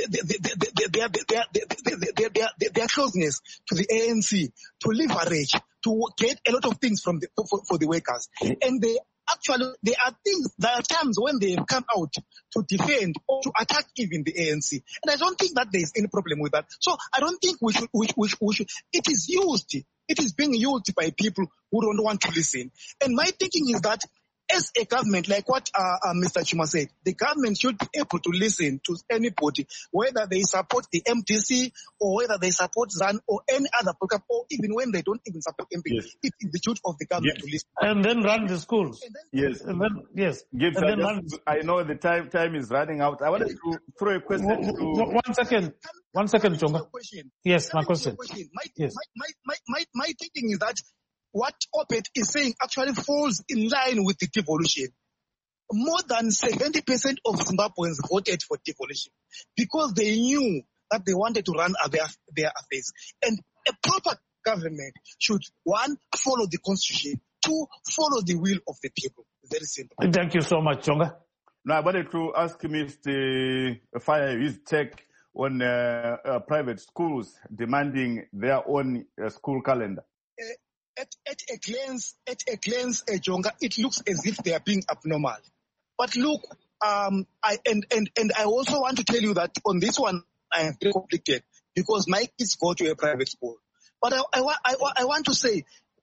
closeness to the ANC to leverage, to get a lot of things from for the workers. And there are things, there are times when they have come out to defend or to attack even the ANC. And I don't think that there is any problem with that. So I don't think we should, it is being used by people who don't want to listen. And my thinking is that as a government, like what Mr. Chuma said, the government should be able to listen to anybody, whether they support the MTC or whether they support ZAN or any other program, or even when they don't even support MP. Yes. It is the duty of the government to listen. And then run the schools. Yes. And then, yes. Gibbs, I know the time is running out. I wanted to throw a question to... One second, Chonga. Yes, my question. My thinking is that what Opet is saying actually falls in line with the devolution. More than 70% of Zimbabweans voted for devolution because they knew that they wanted to run their affairs. And a proper government should, one, follow the constitution, two, follow the will of the people. Very simple. Thank you so much, Chonga. Now, I wanted to ask Mr. Fire his take on private schools demanding their own school calendar. At a glance, Jonga, it looks as if they are being abnormal. But look, I also want to tell you that on this one, I am very conflicted because my kids go to a private school. But I want to say,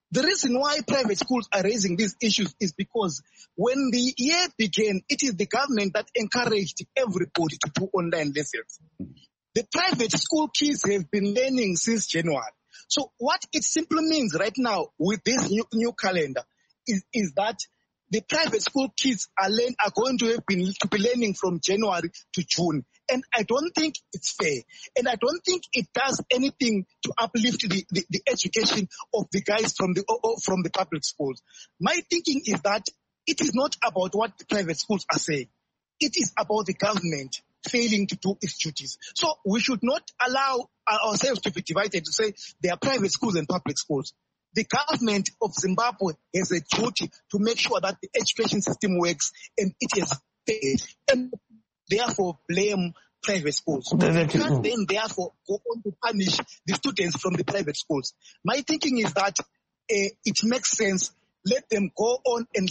The reason why private schools are raising these issues is because when the year began, it is the government that encouraged everybody to do online lessons. The private school kids have been learning since January. So what it simply means right now with this new calendar is that the private school kids are going to be learning from January to June. And I don't think it's fair. And I don't think it does anything to uplift the education of the guys from the public schools. My thinking is that it is not about what the private schools are saying. It is about the government failing to do its duties. So we should not allow ourselves to be divided to say there are private schools and public schools. The government of Zimbabwe has a duty to make sure that the education system works and it is fair, and therefore blame private schools. We can't then therefore go on to punish the students from the private schools. My thinking is that it makes sense. Let them go on and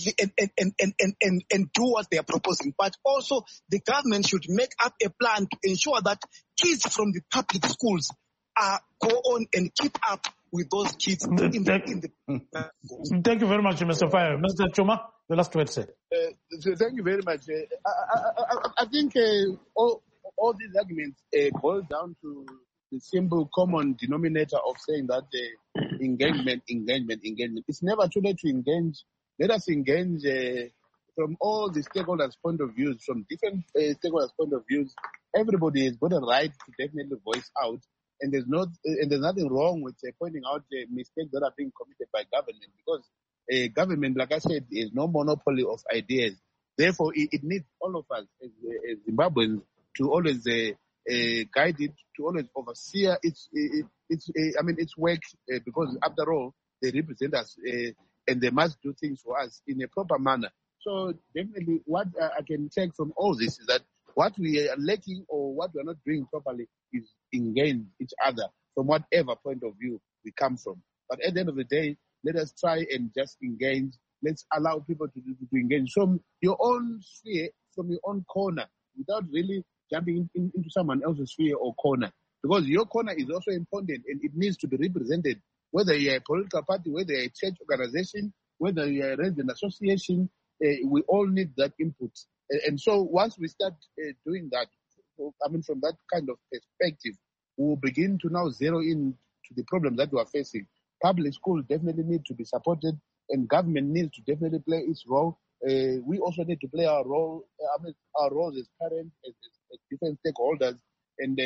do what they are proposing. But also the government should make up a plan to ensure that kids from the public schools go on and keep up with those kids in the Thank you very much, Mr. Fire. Mr. Chuma, the last word, sir. Thank you very much. I think all these arguments boil down to the simple common denominator of saying that engagement. It's never too late to engage. Let us engage from all the stakeholders' point of views, from different stakeholders' point of views. Everybody has got a right to definitely voice out. And there's nothing wrong with pointing out mistakes that are being committed by government, because government, like I said, is no monopoly of ideas. Therefore, it needs all of us as Zimbabweans to always guide it, to always oversee its work, because after all, they represent us and they must do things for us in a proper manner. So definitely, what I can take from all this is that what we are lacking or what we are not doing properly is engage each other from whatever point of view we come from. But at the end of the day, let us try and just engage. Let's allow people to engage from your own sphere, from your own corner, without really jumping into someone else's sphere or corner. Because your corner is also important and it needs to be represented. Whether you're a political party, whether you're a church organization, whether you're a resident association, we all need that input. And so once we start doing that, from that kind of perspective, we'll begin to now zero in to the problems that we are facing. Public schools definitely need to be supported, and government needs to definitely play its role. We also need to play our role, our roles as parents, as different stakeholders, and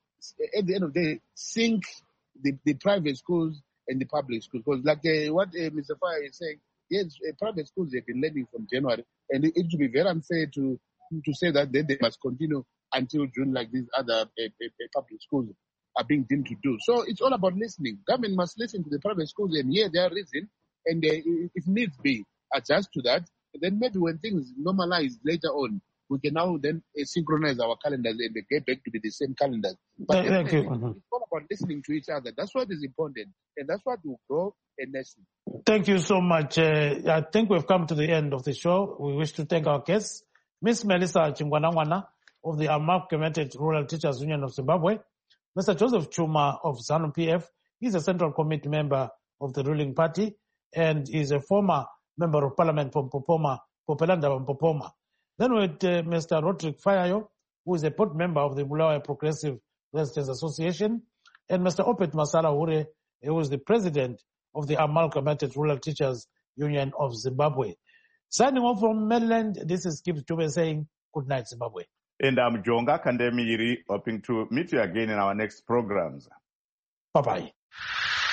at the end of the day, sync the private schools and the public schools. Because like what Mr. Fire is saying, yes, private schools have been learning from January, and it would be very unfair to say that they must continue until June like these other public schools are being deemed to do. So it's all about listening. Government must listen to the private schools and hear their reason, and if needs be, adjust to that. And then maybe when things normalize later on, we can now then synchronize our calendars and get back to be the same calendars. But Thank you. It's all about listening to each other. That's what is important, and that's what will grow a nation. Thank you so much. I think we've come to the end of the show. We wish to thank our guests, Ms. Melissa Chingwanangwana of the Amalgamated Rural Teachers Union of Zimbabwe, Mr. Joseph Chuma of ZANU-PF. He's a Central Committee member of the ruling party and is a former member of parliament from Popoma, Popelanda and Popoma. Then with Mr. Roderick Fayayo, who is a board member of the Bulawayo Progressive Residents Association, and Mr. Opet Masala Hure, who is the president of the Amalgamated Rural Teachers Union of Zimbabwe. Signing off from Maryland, this is Gibbs Dube saying good night, Zimbabwe. And I'm Jonga Kandemiri, hoping to meet you again in our next programs. Bye-bye.